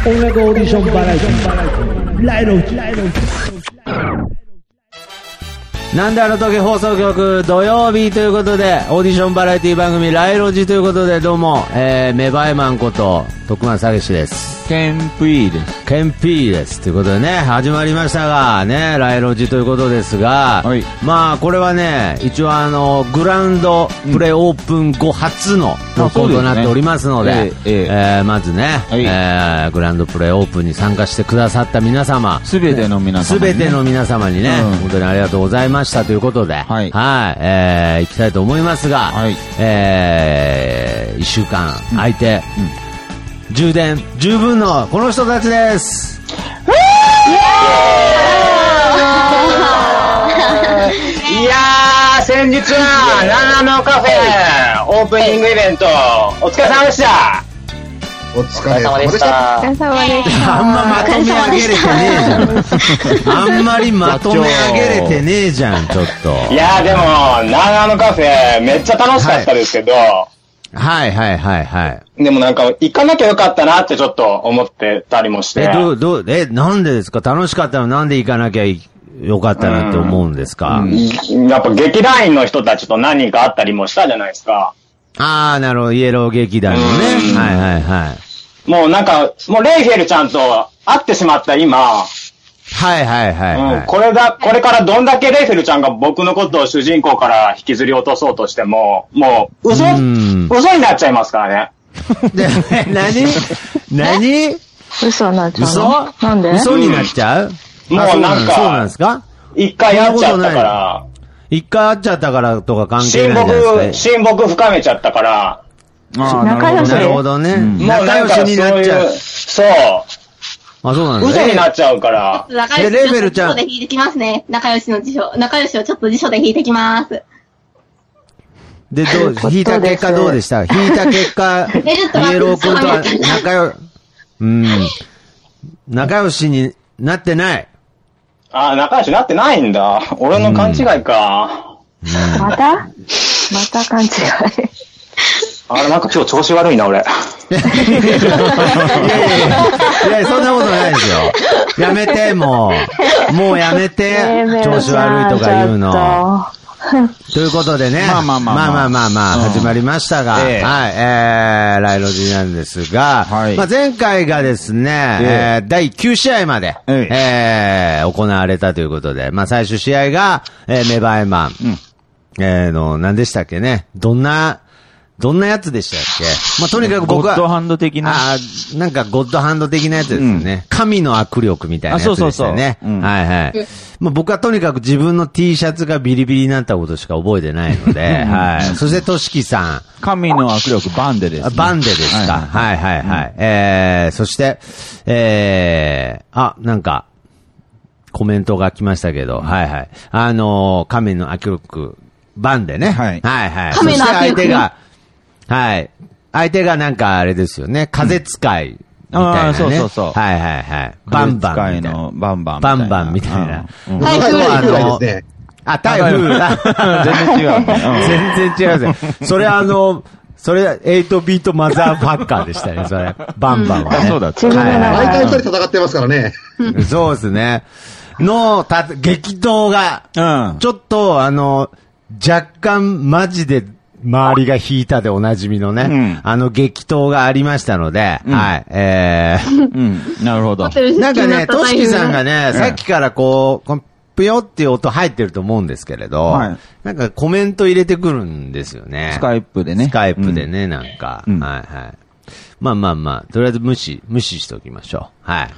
音楽オーディションバラエティライロチなんであの時放送局土曜日ということでオーディションバラエティ番組ライロジということでどうも、メバイマンこと徳松武史です。 ケンピーです。 ケンピーですということでね始まりましたがねライロジということですが、はい、まあこれはね一応グラウンドプレイオープン後初の録音となっておりますので、まずね、はいグラウンドプレイオープンに参加してくださった皆様すべての皆様にね、 すべての皆様にね、本当にありがとうございましたということで、はい、はい行きたいと思いますが、はい1週間空いて、充電十分のこの人たちです。 いやー先日は7のカフェオープニングイベントお疲れ様でした。 お疲れ様でした。 お疲れ様でした。 あんままとめ上げれてねえじゃん。あんまりまとめ上げれてねえじゃんちょっと。 いやーでも7のカフェめっちゃ楽しかったですけど、 はいはいはいはい。 でもなんか行かなきゃよかったなってちょっと思ってたりもして。 なんでですか？楽しかったのなんで行かなきゃよかったなって思うんですか？ やっぱ劇団員の人たちと何人か会ったりもしたじゃないですか。 あーなるほどイエロー劇団のね。はいはいはい。 もうなんかもうレイフェルちゃんと会ってしまった今。 はいはいはい、はいこれからどんだけレイフェルちゃんが僕のことを主人公から引きずり落とそうとしても、もう嘘になっちゃいますからね。 何嘘になっちゃうの？なんで？ 嘘になっちゃう？ もうなんか、 そうなんですか？ 一回会っちゃったから。 一回会っちゃったからとか関係ないんじゃないですか？ 親睦深めちゃったから。 仲良しなるほどね。仲良しになっちゃう。 そう。 あ、そうなんですね。嘘になっちゃうから。 レーベルちゃん。 辞書で引いてきますね。仲良しの辞書。仲良しをちょっと辞書で引いてきます。 で、引いた結果どうでした？引いた結果、イエロー君とは仲良しになってない。 あ、仲良しになってないんだ。俺の勘違いか。 また勘違い。 あれなんか今日調子悪いな俺。いやそんなことないですよ。やめてもうやめて調子悪いとか言うの。ということでね、まあ始まりましたが、はいライロジなんですが、まあ前回がですね、第9試合まで行われたということで、まあ最終試合がメバイマン何でしたっけね、どんなやつでしたっけ？まあ、とにかく僕は。 ゴッドハンド的な。 なんかゴッドハンド的なやつですね。神の握力みたいなやつでしたよね。はいはい。まあ、僕はとにかく自分の T シャツがビリビリになったことしか覚えてないので、はい。そして、としきさん。 神の握力、バンデです、ね。 バンデですか。はいはいはい。そして、なんか、コメントが来ましたけど、はいはい。神の握力、バンデね。はい。はいはい。そして相手が、はい。相手がなんかあれですよね。風使いみたいなね。 そうそうそう。 はいはいはい。バンバン。 風使いのバンバン。 バンバンみたいな。 台風ですね。 台風。 全然違う。 全然違うですね。それ8ビートマザーファッカーでしたね、それ。バンバンはね。 そうだった。 毎回一人戦ってますからね。 そうですね。激闘が、ちょっと若干マジで、周りが引いたでおなじみのね、激闘がありましたので、はい、 なるほど。 なんかね、としきさんがね、さっきからこう、ぷよっていう音入ってると思うんですけれど、なんかコメント入れてくるんですよね。 スカイプでね。 スカイプでね、なんか、はいはい。まあ、とりあえず無視しておきましょう。はい。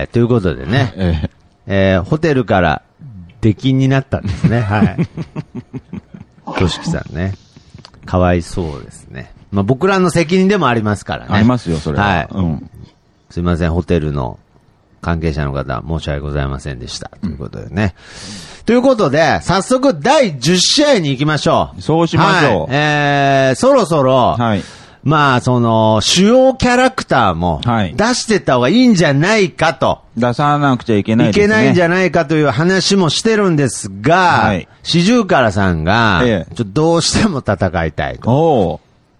ということでね、ホテルから出禁になったんですね、はい。としきさんね。かわいそうですね。まあ僕らの責任でもありますからね。 ありますよ、それは。 はい。すいません、ホテルの関係者の方、申し訳ございませんでした。ということでね。ということで、早速第10試合に行きましょう。 そうしましょう。 はい。そろそろ、はい。まあ、主要キャラクターも、出してった方がいいんじゃないかと。 出さなくちゃいけないですね。 いけないんじゃないかという話もしてるんですが、四十からさんが、ちょっとどうしても戦いたいと。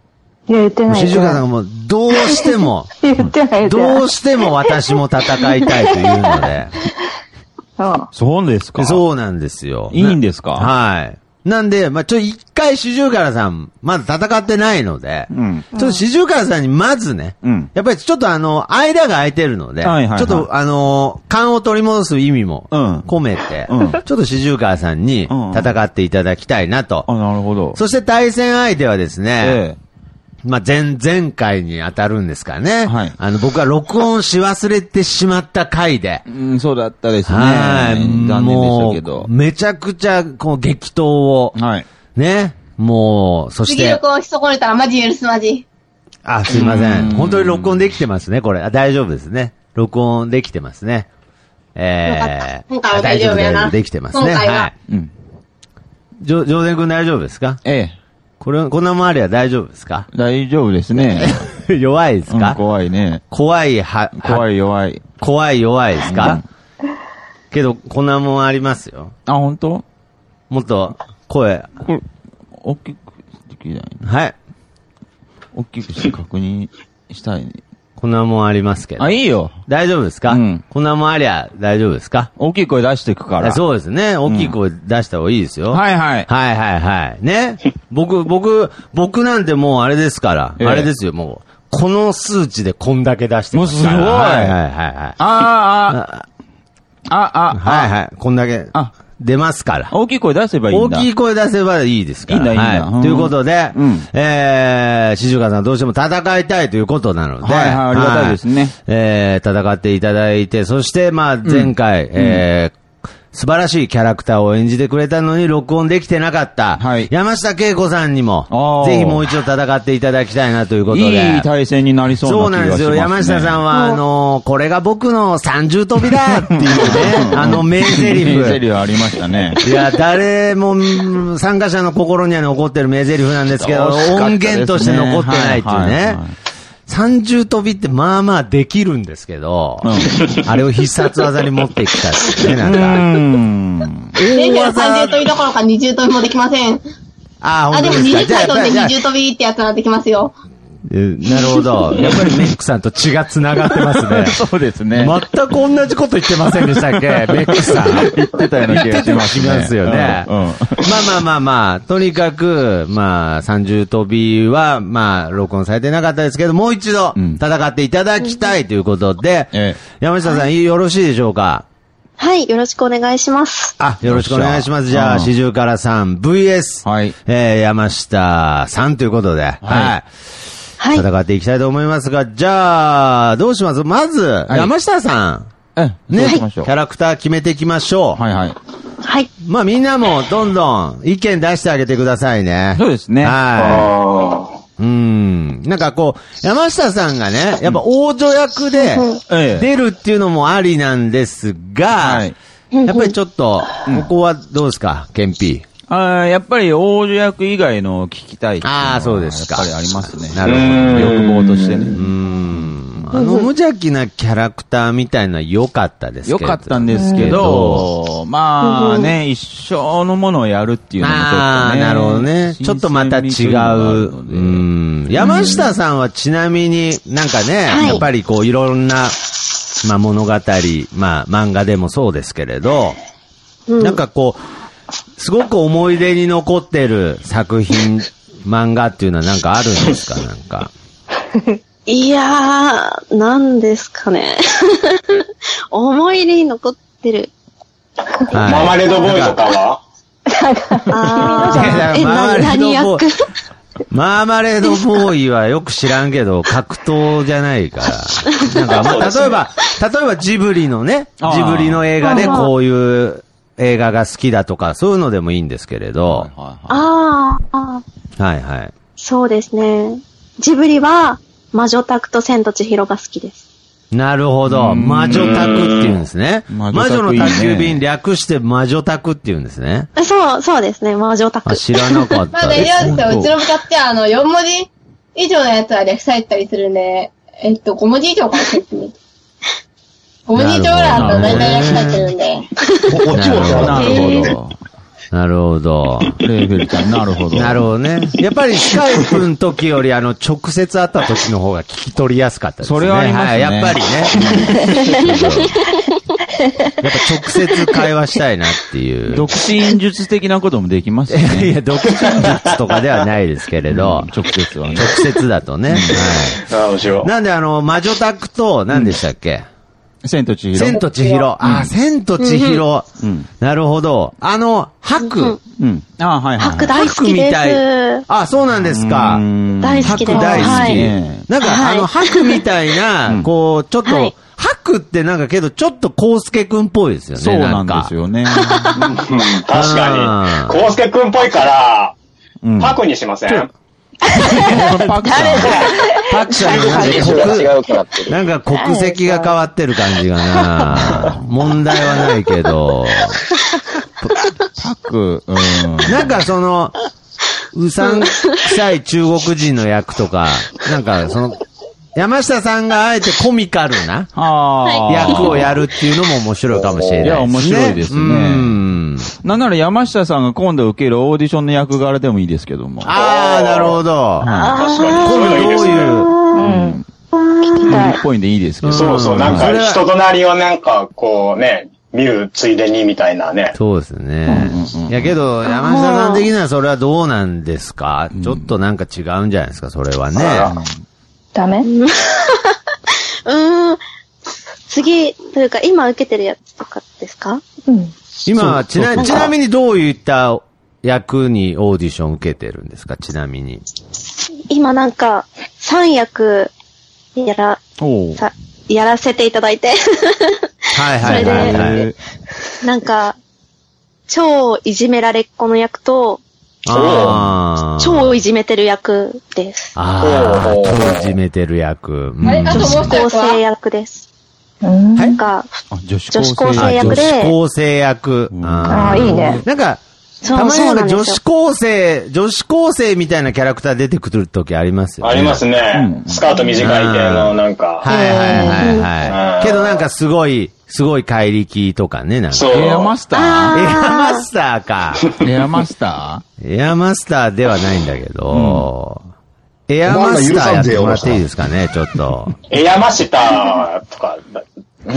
いや、言ってない。 四十川さんがもう、どうしても、 言ってない。 どうしても私も戦いたいというので。 そうですか。 そうなんですよ。 いいんですか？ はい。なんで、一回四十川さん、まだ戦ってないので、ちょっと四十川さんにまずね、やっぱりちょっと間が空いてるので、ちょっと勘を取り戻す意味も込めて、ちょっと四十川さんに戦っていただきたいなと。 なるほど。 そして対戦相手はですね、前回に当たるんですかね。はい。僕は録音し忘れてしまった回で。 そうだったですね。 はい。 残念でしたけど。 めちゃくちゃ、こう、激闘を。はい。ね。もう、そして。 次録音し損ねたらマジ許すマジ。 すいません。本当に録音できてますね、これ。大丈夫ですね。録音できてますね。 今回は大丈夫やな。 できてますね。はい。ジョーデン君大丈夫ですか？こんな周りは大丈夫ですか？ 大丈夫ですね。 弱いですか？ 怖いね。 怖い弱い。 怖い弱いですか？けど、こんなもんありますよ。 本当？ もっと、声。 大きくできない。 はい。 大きくして確認したいね。 こんなもんありますけど。 いいよ。 大丈夫ですか？こんなもんありゃ大丈夫ですか？ 大きい声出していくから。 そうですね。大きい声出した方がいいですよ。 はいはい。 はいはいはい。ね。僕なんてもうあれですから。あれですよ、もう。この数値でこんだけ出してますから。 もうすごい。 はいはいはい。はいはい。こんだけ。出ますから。 大きい声出せばいいんだ。 大きい声出せばいいですから。 いいんだ。 ということで、四十川さんどうしても戦いたいということなので、 ありがたいですね。 戦っていただいて、そして前回、素晴らしいキャラクターを演じてくれたのに録音できてなかった、山下恵子さんにも、ぜひもう一度戦っていただきたいなということで。 いい対戦になりそうな気がしますね。 そうなんですよ。山下さんは、これが僕の三重跳びだっていうね、名台詞。 名台詞ありましたね。 いや、誰も、参加者の心には残ってる名台詞なんですけど、音源として残ってないっていうね。三重跳びってまあまあできるんですけど、あれを必殺技に持ってきたってね、なんか。 三重跳びどころか二重跳びもできません。 本当ですか？ でも20回飛んで二重跳びってやつができますよ。 なるほど。やっぱりメックさんと血が繋がってますね。 そうですね。 全く同じこと言ってませんでしたっけ？メックさん。 言ってたような気がしますね。 言ってますよね。まあ、とにかく、三重跳びは、録音されてなかったですけど、もう一度戦っていただきたいということで、山下さん、よろしいでしょうか？ はい、よろしくお願いします。 よろしくお願いします。じゃあ、四十からさん、VS、山下さんということで、戦っていきたいと思いますが、じゃあ、どうします？まず、山下さん。ね、キャラクター決めていきましょう。 はい。 みんなもどんどん意見出してあげてくださいね。 そうですね。 なんかこう、山下さんがね、やっぱ王女役で出るっていうのもありなんですが、やっぱりちょっと、ここはどうですか、ケンピー。 やっぱり王女役以外の聞きたいっていうのはそうですか。 やっぱりありますね。 なるほど。 欲望としてね。 無邪気なキャラクターみたいなのは良かったですけど。 良かったんですけど、一生のものをやるっていうのもちょっとね。 なるほどね。ちょっとまた違う。山下さんはちなみになんかね、やっぱりこういろんな、物語、漫画でもそうですけれど、なんかこう、すごく思い出に残ってる作品、漫画っていうのはなんかあるんですか？なんか。 いやー、なんですかね。思い出に残ってる。 マーマレードボーイとかは？ 何役？ マーマレードボーイはよく知らんけど、格闘じゃないから。なんか例えばジブリのね、ジブリの映画でこういう映画が好きだとか、そういうのでもいいんですけれど。 そうですね。ジブリは、魔女宅と千と千尋が好きです。 なるほど。魔女宅って言うんですね。魔女の宅急便略して魔女宅って言うんですね。 そうですね。魔女宅。 知らなかったです。 うちの部活って4文字以上のやつは略されたりするんで、5文字以上から説明。5文字以上ぐらいあったら大体略されてるんで。 こっちもそうなるほど。 なるほど。 レーベルちゃん、なるほど。 なるほどね。やっぱりスカイプの時より直接会った時の方が聞き取りやすかったですね。 それはありますね。 はい、やっぱりね。やっぱ直接会話したいなっていう。 独身術的なこともできますね。 いや、独身術とかではないですけれど。 直接はね。 直接だとね。はい。 面白い。 なんで魔女宅と、何でしたっけ？ 千と千尋。 千と千尋。あ、千と千尋。なるほど。白。 うん。あ、はいはい。 白大好きです。みたい。 あ、そうなんですか。 大好きです。 白大好き。なんか、白みたいな、こう、ちょっと、白ってなんかけど、ちょっとコウスケくんっぽいですよね。 そうなんですよね。 確かに。コウスケくんっぽいから、白にしません？ パクさんなんか国籍が変わってる感じがな。問題はないけど。 パク、 なんかうさんくさい中国人の役とか、なんか山下さんがあえてコミカルな役をやるっていうのも面白いかもしれないですね。いや、 面白いですね。なんなら山下さんが今度受けるオーディションの役柄でもいいですけども。 ああ、なるほど。 確かに。 今度どういう聞きたい。 っぽいんでいいですけど。 そうそう、なんか人となりをなんかこうね、見るついでにみたいなね。 そうですね。いやけど、山下さん的にはそれはどうなんですか？ちょっとなんか違うんじゃないですか、それはね。 ダメ？ 次、というか今受けてるやつとかですか？ 今、ちなみにどういった役にオーディション受けてるんですか？ちなみに。 今なんか、3役やらせていただいて。 はいはいはいはい。 なんか、超いじめられっ子の役と、超いじめてる役です。 超いじめてる役。 女子高生役です。なんか、女子高生役で。 女子高生役。 ああ、いいね。 なんか、たまになんか女子高生みたいなキャラクター出てくるときありますよね。 ありますね。スカート短い系のなんか。 はいはいはいはい。けどなんかすごい怪力とかね、なんか。 そう。エアマスターか。 エアマスターエアマスターではないんだけど、エアマスターやってもらっていいですかね、ちょっと。 エアマスターとか。 山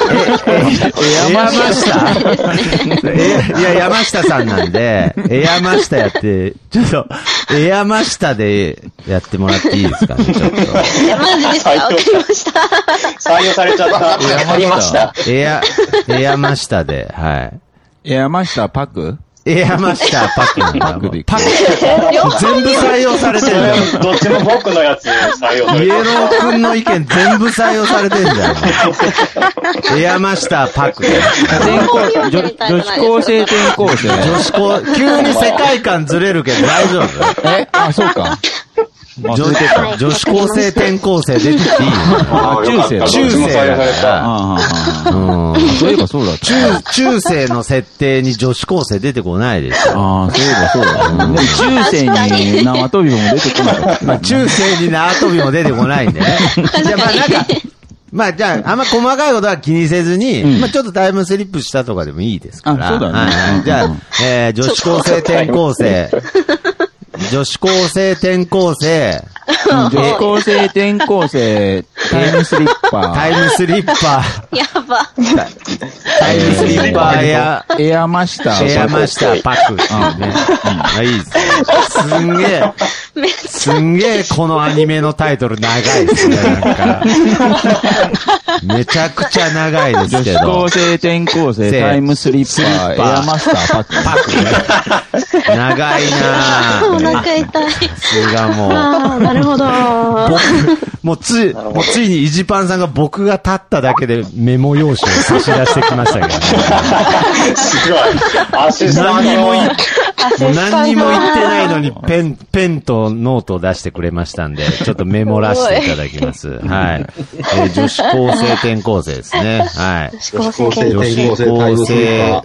下いや、山下さんなんで、山下やって、ちょっと、山下でやってもらっていいですかね、ちょっと。 マジですか？わかりました。 採用されちゃった。わかりました。 山下で、はい。 山下パク？ 山下パクなんだ。パク。全部採用されてるじゃん。 どっちも僕のやつ採用されてる。 イエロー君の意見全部採用されてんじゃん。山下パク。 女子高生転校生。 急に世界観ずれるけど大丈夫？ あ、そうか。 女子高生転校生出てきていいの？ 中世だから。 そういえばそうだ。 中世の設定に女子高生出てこないですよ。 ああ、そういえばそうだ。でも中世に縄跳びも出てこない。 中世に縄跳びも出てこないんでね。じゃあまあなんか、じゃああんま細かいことは気にせずに、ちょっとタイムスリップしたとかでもいいですから。 そうだね。 じゃあ、女子高生転校生。女子高生転校生。 女子高生転校生、タイムスリッパー。 やば。 タイムスリッパーエアマスター。 エアマスターパクっていうね。いいですね。すんげえこのアニメのタイトル長いですね、なんか。めちゃくちゃ長いですけど。 女子高生転校生、タイムスリッパー、エアマスターパクね。長いなぁ。 お腹痛い。 さすがもう。 なるほど。 もうついにイジパンさんが僕が立っただけでメモ用紙を差し出してきましたけどね。 すごい。アシスタント。 何にも言ってないのにペンとノートを出してくれましたんで、ちょっとメモらせていただきます。はい。女子高生転校生ですね。はい。 女子高生転校生、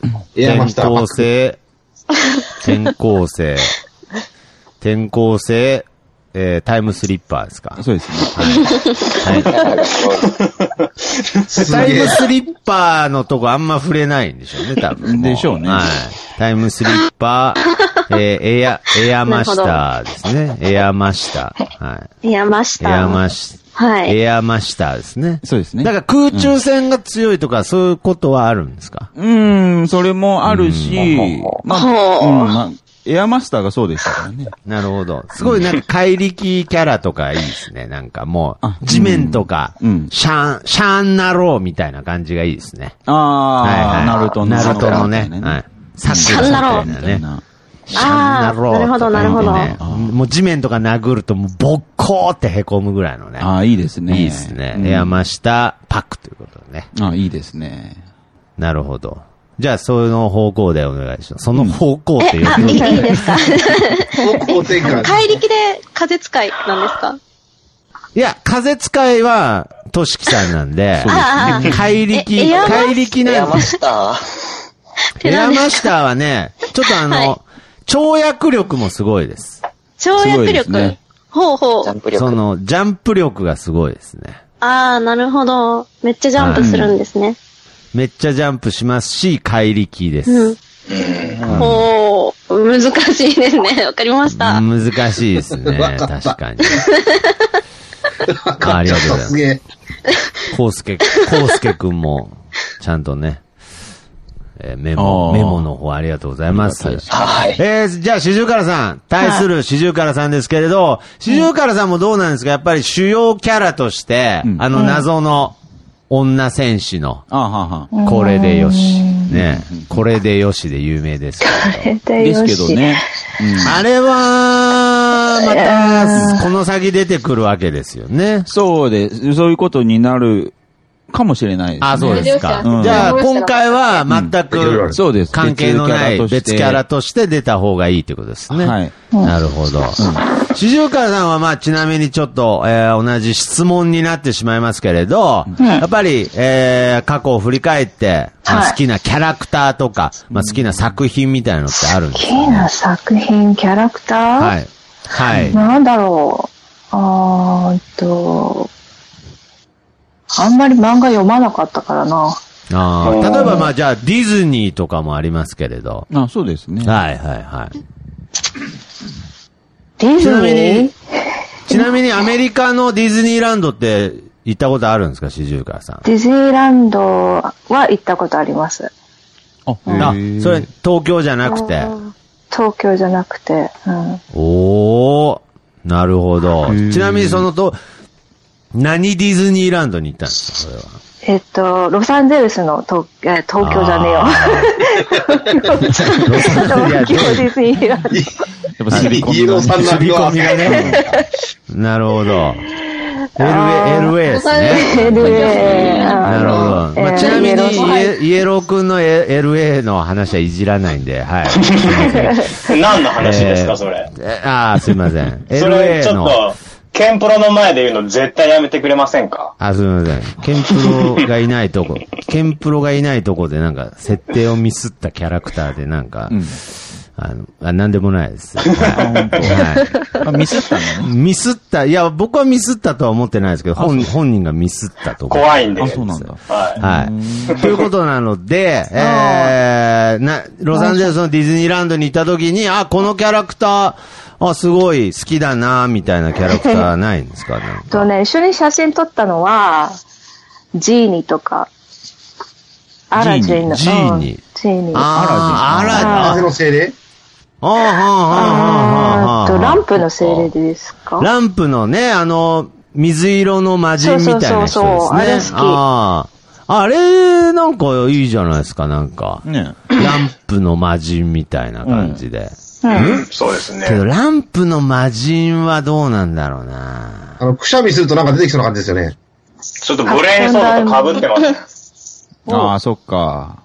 転校生、タイムスリッパーですか？ そうですね。 はい。 タイムスリッパーのとこあんま触れないんでしょうね、多分。 でしょうね。 はい。タイムスリッパー、エアマスターですね。エアマスター。はい。 エアマスター。はい。 エアマスターですね。 そうですね。 だから空中戦が強いとか、そういうことはあるんですか？ それもあるし、まあ、エアマスターがそうでしたからね。 なるほど。すごいなんか怪力キャラとかいいですね。なんかもう、地面とか、シャーンナローみたいな感じがいいですね。 ナルトのね。はい。シャーンナローみたいなね。シャーンナロー。 なるほど、なるほど。 もう地面とか殴るともうボッコーって凹むぐらいのね。 いいですね。 いいですね。エアマスターパックということでね。 いいですね。 なるほど。じゃあ、その方向でお願いします。その方向って言ういいですか？ 方向転換。 怪力で風使いなんですか？ いや、風使いは、としきさんなんで、怪力なんで。エアマスター。エアマスターはね、ちょっと跳躍力もすごいです。 跳躍力？ほうほう。 ジャンプ力がすごいですね。 なるほど。めっちゃジャンプするんですね。 めっちゃジャンプしますし、怪力です。 難しいですね。わかりました。 難しいですね。確かに。ありがとうございます。コウスケくんも、ちゃんとね、メモの方ありがとうございます。 はい。 じゃあ、シジュウカラさん、対するシジュウカラさんですけれど、シジュウカラさんもどうなんですか？やっぱり主要キャラとして、謎の女戦士の、これでよし。ね。これでよしで有名ですけど。 ですけどね。 あれは、また、この先出てくるわけですよね。 そういうことになるかもしれないですね。 そうですか。じゃあ、今回は全く、関係のない別キャラとして出た方がいいってことですね。はい。なるほど。シジュウカラさんは、まあ、ちなみにちょっと、同じ質問になってしまいますけれど、やっぱり、過去を振り返って、好きなキャラクターとか、好きな作品みたいなのってあるんですか？ 好きな作品、キャラクター？ はい。はい。 なんだろう。あんまり漫画読まなかったからな。 例えばまあじゃあディズニーとかもありますけれど。 そうですね。 はいはいはい。 ディズニー？ ちなみにアメリカのディズニーランドって行ったことあるんですか、シジュウカラさん。 ディズニーランドは行ったことあります。 それ東京じゃなくて。 東京じゃなくて。 なるほど。ちなみに何ディズニーランドに行ったんですか、それは。 ロサンゼルスの東京じゃねえよ。東京ディズニーランド。やっぱ刷り込みがね。 なるほど。LA ですね。 LA。 なるほど。まあ、ちなみに、イエローくんの LA の話はいじらないんで、はい。 何の話ですか、それ。 すいません。 それ、ちょっと、ケンプロの前で言うの絶対やめてくれませんか？ すみません。ケンプロがいないとこでなんか、設定をミスったキャラクターでなんか、なんでもないです。 ミスったのね。 ミスった。いや、僕はミスったとは思ってないですけど、本人がミスったと。 怖いんで。 そうなんだ。 はい。ということなので、ロサンゼルスのディズニーランドに行った時に、このキャラクター、すごい好きだな、みたいなキャラクターないんですかね。 一緒に写真撮ったのは、ジーニとか、アラジンの。 ジーニ。 アラジンの精霊？ ランプの精霊ですか？ ランプのね、水色の魔人みたいな人ですね。 あれ好き。 あれ、なんかいいじゃないですか、なんか。ランプの魔人みたいな感じで。 そうですね。 けど、ランプの魔人はどうなんだろうな。 くしゃみするとなんか出てきそうな感じですよね。 ちょっとブレインソードと被ってますね。 そっか。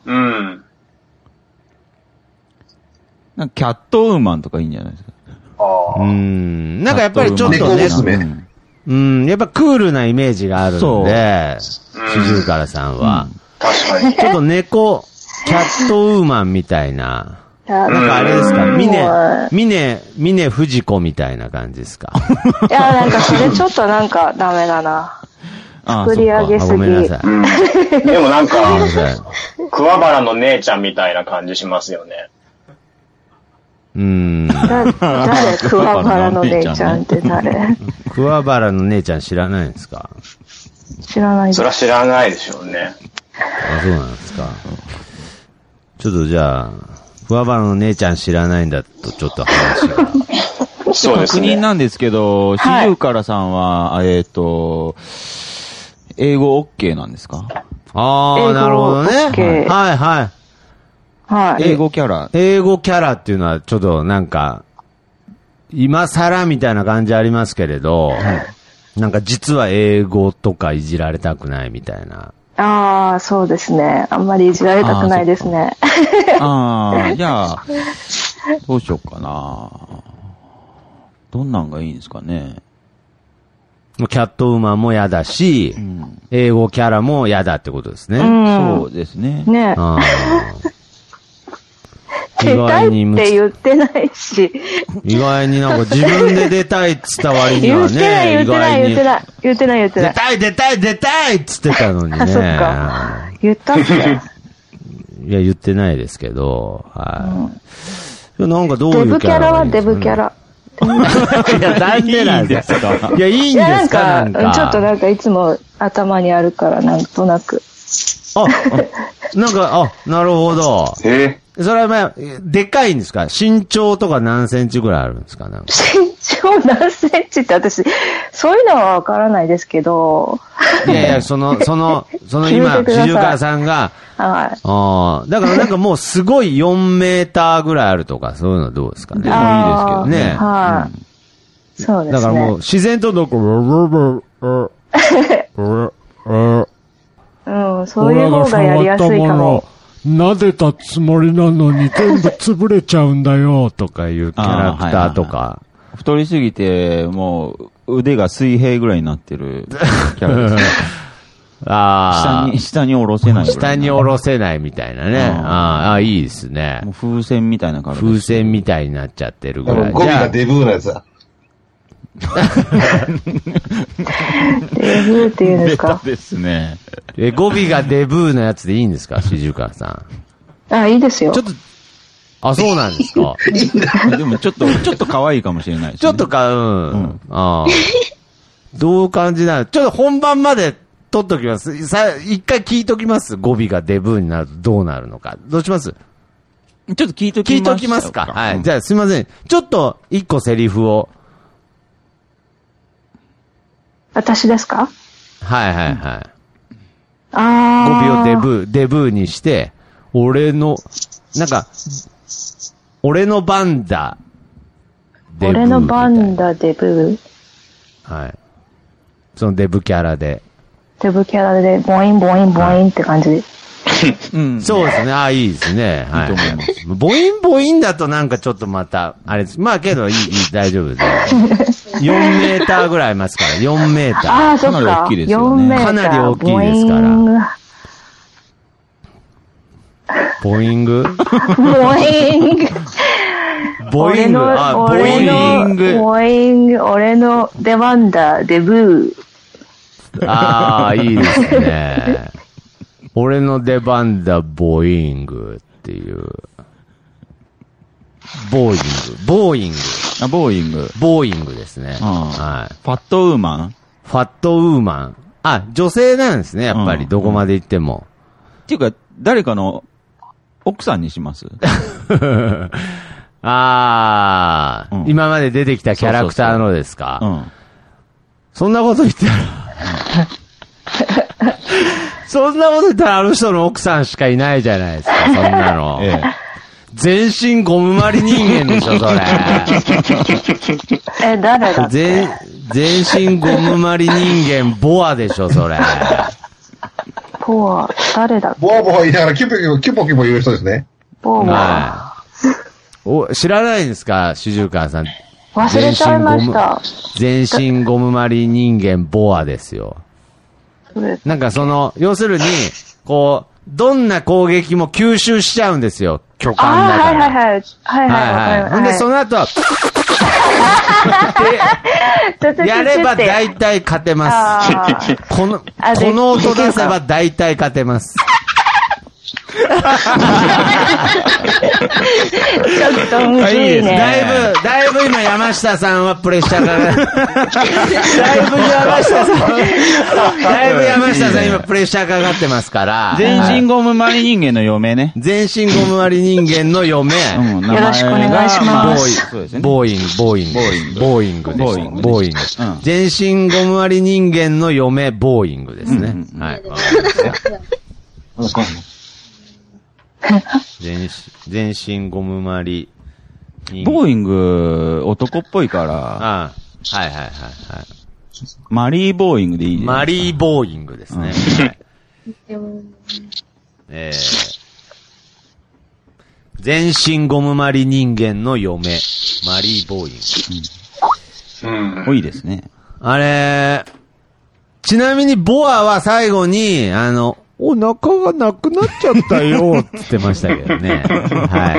キャットウーマンとかいいんじゃないですか。なんかやっぱりちょっとね、やっぱクールなイメージがあるんで、シジュウカラさんは。 確かに。 ちょっと猫、キャットウーマンみたいな。なんかあれですか、峰不二子みたいな感じですか。 いや、なんかそれちょっとなんかダメだな。 作り上げすぎ。 ごめんなさい。 でもなんか、桑原の姉ちゃんみたいな感じしますよね。 誰桑原の姉ちゃんって誰？ 桑原の姉ちゃん知らないんですか？ 知らないです。 そら知らないでしょうね。 あ、そうなんですか。ちょっとじゃあ、桑原の姉ちゃん知らないんだと、ちょっと話が。 そうですね。 確認なんですけど、シジュウカラさんは、英語 OK なんですか？ ああ、なるほどね。 OK。 はいはい。 はい。 英語キャラ。 英語キャラっていうのはちょっとなんか、今更みたいな感じありますけれど、なんか実は英語とかいじられたくないみたいな。 ああ、そうですね。あんまりいじられたくないですね。 ああ、じゃあ、どうしようかな。どんなんがいいんですかね。 キャットウーマンも嫌だし、英語キャラも嫌だってことですね。 そうですね。 ね出たいって言ってないし。 意外になんか自分で出たいって言った割にはね。 言ってない。 出たいって言ってたのにね。 あ、そっか。言ったっけ？ いや、言ってないですけど、はい。なんかどういうキャラがいいんですかね？デブキャラはデブキャラ。いや、なんでなんですか？いや、いいんですか？なんか。 ちょっとなんかいつも頭にあるから、なんとなく。 なんか、なるほど。それはまあ、でかいんですか？身長とか何センチぐらいあるんですか？なんか身長何センチって私、そういうのはわからないですけど。 いやいや、その今、シジュウカラさんが、 はい。 だからなんかもうすごい4メーターぐらいあるとか、そういうのはどうですかね？ でもいいですけどね。 はい。そうですね。 だからもう自然とそういう方がやりやすいかも。 撫でたつもりなのに全部潰れちゃうんだよとかいうキャラクターとか。 太りすぎて、もう腕が水平ぐらいになってるキャラです。下に下ろせない。 下に下ろせないみたいなね。いいですね。 もう風船みたいな体。 風船みたいになっちゃってるぐらい。 語尾がデブーなやつだ。 デブーって言うんですか？ ですね。 語尾がデブーのやつでいいんですか？シジュウカラさん。 いいですよ。 ちょっと、そうなんですか？ でもちょっと可愛いかもしれないですね。 ちょっとどういう感じなの？ちょっと本番まで撮っときます。一回聞いときます。語尾がデブーになるとどうなるのか。どうします？ ちょっと聞いときますか。はい。じゃあすいません。ちょっと一個セリフを。 私ですか？ はいはいはい。 語尾をデブーにして、俺の番だ。 俺の番だデブー。 はい。そのデブキャラで。 デブキャラで、ボインボインボインって感じ。 そうですね。いいですね。はい。いいと思います。ボインボインだとなんかちょっとまた、あれです。まあけど大丈夫です。4メーターぐらいありますから、4メーター。 そっか。 かなり大きいですよね。 かなり大きいですから。ボイング俺の出番だ、デブー。いいですね。俺の出番だ、ボーイングっていう。ボーイングですね。はい。 ファットウーマン。 女性なんですね、やっぱり、どこまで行っても。 っていうか、誰かの奥さんにします？ 今まで出てきたキャラクターのですか？そんなこと言ったら、そんなこと言ったらあの人の奥さんしかいないじゃないですか、そんなの。全身ゴムまり人間でしょ、それ。 誰だ？ 全身ゴムまり人間、ボアでしょ、それ。 ボア、誰だ？ ボア言いながらキュポキュポ言う人ですね。 ボア。 知らないんですか、シジュウカラさん。 忘れちゃいました。 全身ゴムまり人間、ボアですよ。なんか要するに、どんな攻撃も吸収しちゃうんですよ。巨漢だから。 はい。 ほんで、その後は、 やれば大体勝てます。この音出せば大体勝てます。 ちょっとむずいね。 だいぶ今山下さんはプレッシャーが。だいぶ山下さん今プレッシャーかかってますから。 全身ゴムマリ人間の嫁ね。 全身ゴムマリ人間の嫁。よろしくお願いします。 ボーイング。全身ゴムマリ人間の嫁、ボーイングですね。はい。全身ゴムまり。 ボーイング、男っぽいから。 はい。 マリーボーイングでいいですか？ マリーボーイングですね。全身ゴムまり人間の嫁、マリーボーイング。 いいですね。 あれ、ちなみにボアは最後に、お腹がなくなっちゃったよって言ってましたけどね。はい。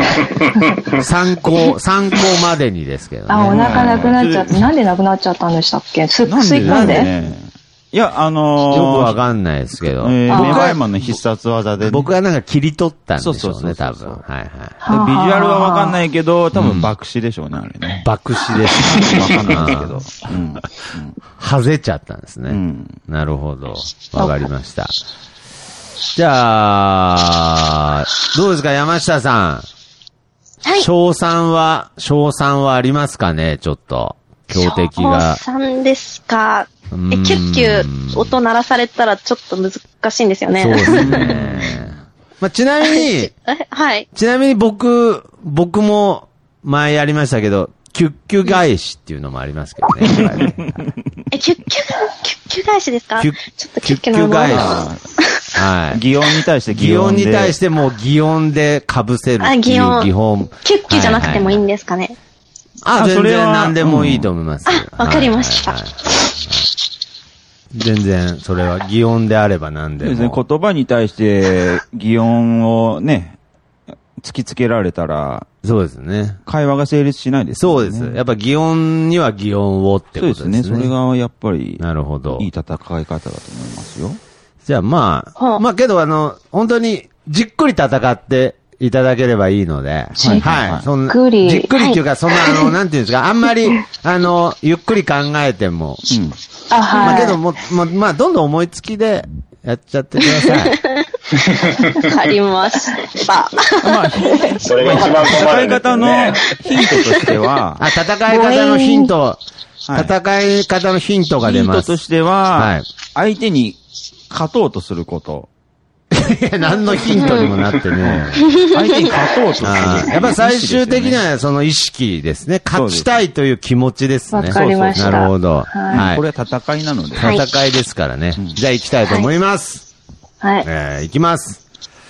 参考までにですけどね。 お腹なくなっちゃった。なんでなくなっちゃったんでしたっけ？吸い込んで？ いや、 よくわかんないですけど。 メバイマンの必殺技で、 僕はなんか切り取ったんでしょうね、多分。はい。 ビジュアルはわかんないけど、多分爆死でしょうね、あれね。 爆死です。 わかんないですけど。 はぜちゃったんですね。なるほど。わかりました。じゃあ、どうですか、山下さん。 はい。 賞賛はありますかね、ちょっと。強敵が。 賞賛ですか。キュッキュ音鳴らされたらちょっと難しいんですよね。 そうですね。まあ、ちなみに、 はい。 ちなみに僕も前やりましたけど、キュッキュ返しっていうのもありますけどね。 キュッキュ返しですか？ちょっとキュッキュの返し。はい。 擬音に対して擬音で。擬音に対してもう擬音で被せるっていう擬音。 キュッキュじゃなくてもいいんですかね？ 全然何でもいいと思います。 わかりました。 全然、それは擬音であれば何でも。 言葉に対して擬音をね、突きつけられたら、 そうですね。 会話が成立しないですね。 そうです。やっぱ擬音には擬音をってことですね。 そうですね。それがやっぱり、 なるほど。 いい戦い方だと思いますよ。 じゃあまあけど本当にじっくり戦っていただければいいので、 じっくり。 じっくりっていうか、そんななんていうんですか、あんまり、ゆっくり考えても、まあけどまあどんどん思いつきでやっちゃってください。 わかりました。 それが一番困る。 戦い方のヒントとしては、 戦い方のヒントが出ます。 ヒントとしては、相手に勝とうとすること。 いや、何のヒントにもなってね。 相手に勝とうとする。 やっぱ最終的にはその意識ですね。勝ちたいという気持ちですね。 わかりました。 なるほど。はい。 これは戦いなので。 戦いですからね。じゃあ行きたいと思います。 はい。 行きます。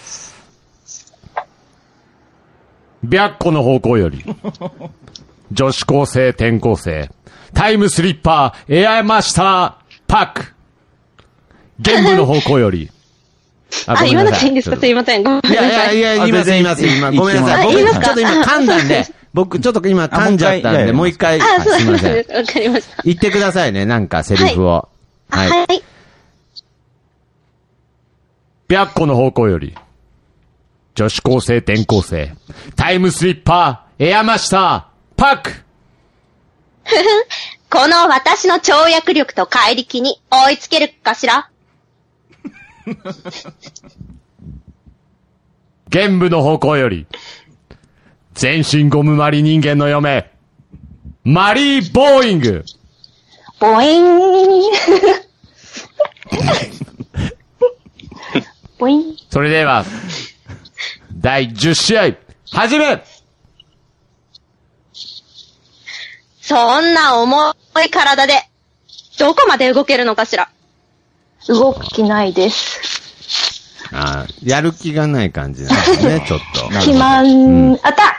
白虎の方向より。女子高生転校生。タイムスリッパーエアマスターパック。玄武の方向より。 言わなくていいんですか？すいません。ごめんなさい。 いや、言います。ごめんなさい。僕、ちょっと今噛んだんで、僕、ちょっと今噛んじゃったんで、もう一回。すいません。 わかりました。 言ってくださいね、なんか、セリフを。 はい。 白虎の方向より。女子高生転校生。タイムスリッパーエアマスターパック。 この私の跳躍力と怪力に追いつけるかしら？ 玄武の方向より、全身ゴムマリ人間の嫁、マリー・ボーイング。 ボイーン。ボイン。 それでは、第10試合、始め！ そんな重い体で、どこまで動けるのかしら？ 動く気ないです。 やる気がない感じなんですね、ちょっと。 肥満、アタ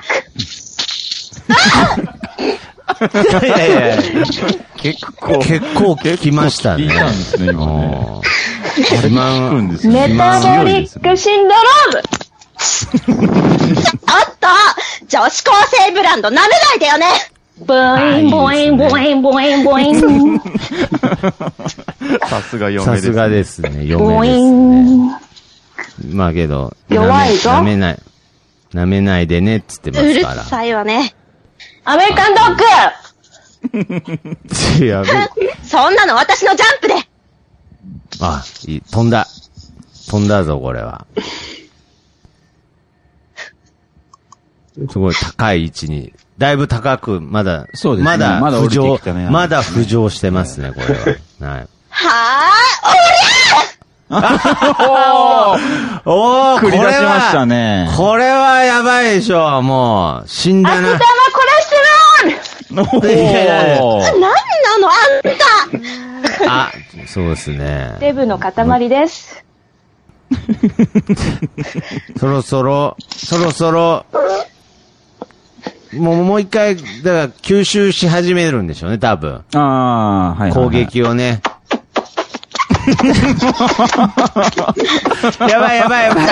ック。 いや結構来ましたね。 聞いたんですね、今ね。 メタボリックシンドローム。 おっと、女子高生ブランド舐めないでよね。 ボイン、ボイン、ボイン、ボイン、ボイン。 さすが嫁です。 さすがですね、嫁ボイですね。 ン。 まあけど、 弱いぞ舐めないでねっつってまうるすから。 さいわね。 アメリカンドッグいや、 そんなの私のジャンプで。 あ、いい、飛んだぞ、これは。すごい高い位置に、だいぶ高く、まだ、 そうですねまだまだ降浮上りてきたね、 まだ浮上してますね、これは。はい。おー、 繰り出しましたね。 これはやばいでしょ、もう。死んだな。 悪玉コレステロールなんなのあんた。 あ、そうですね。 デブの塊です。 そろそろ、もう一回、だから吸収し始めるんでしょうね、多分。 ああ、はいはいはい。 攻撃をね。やばい。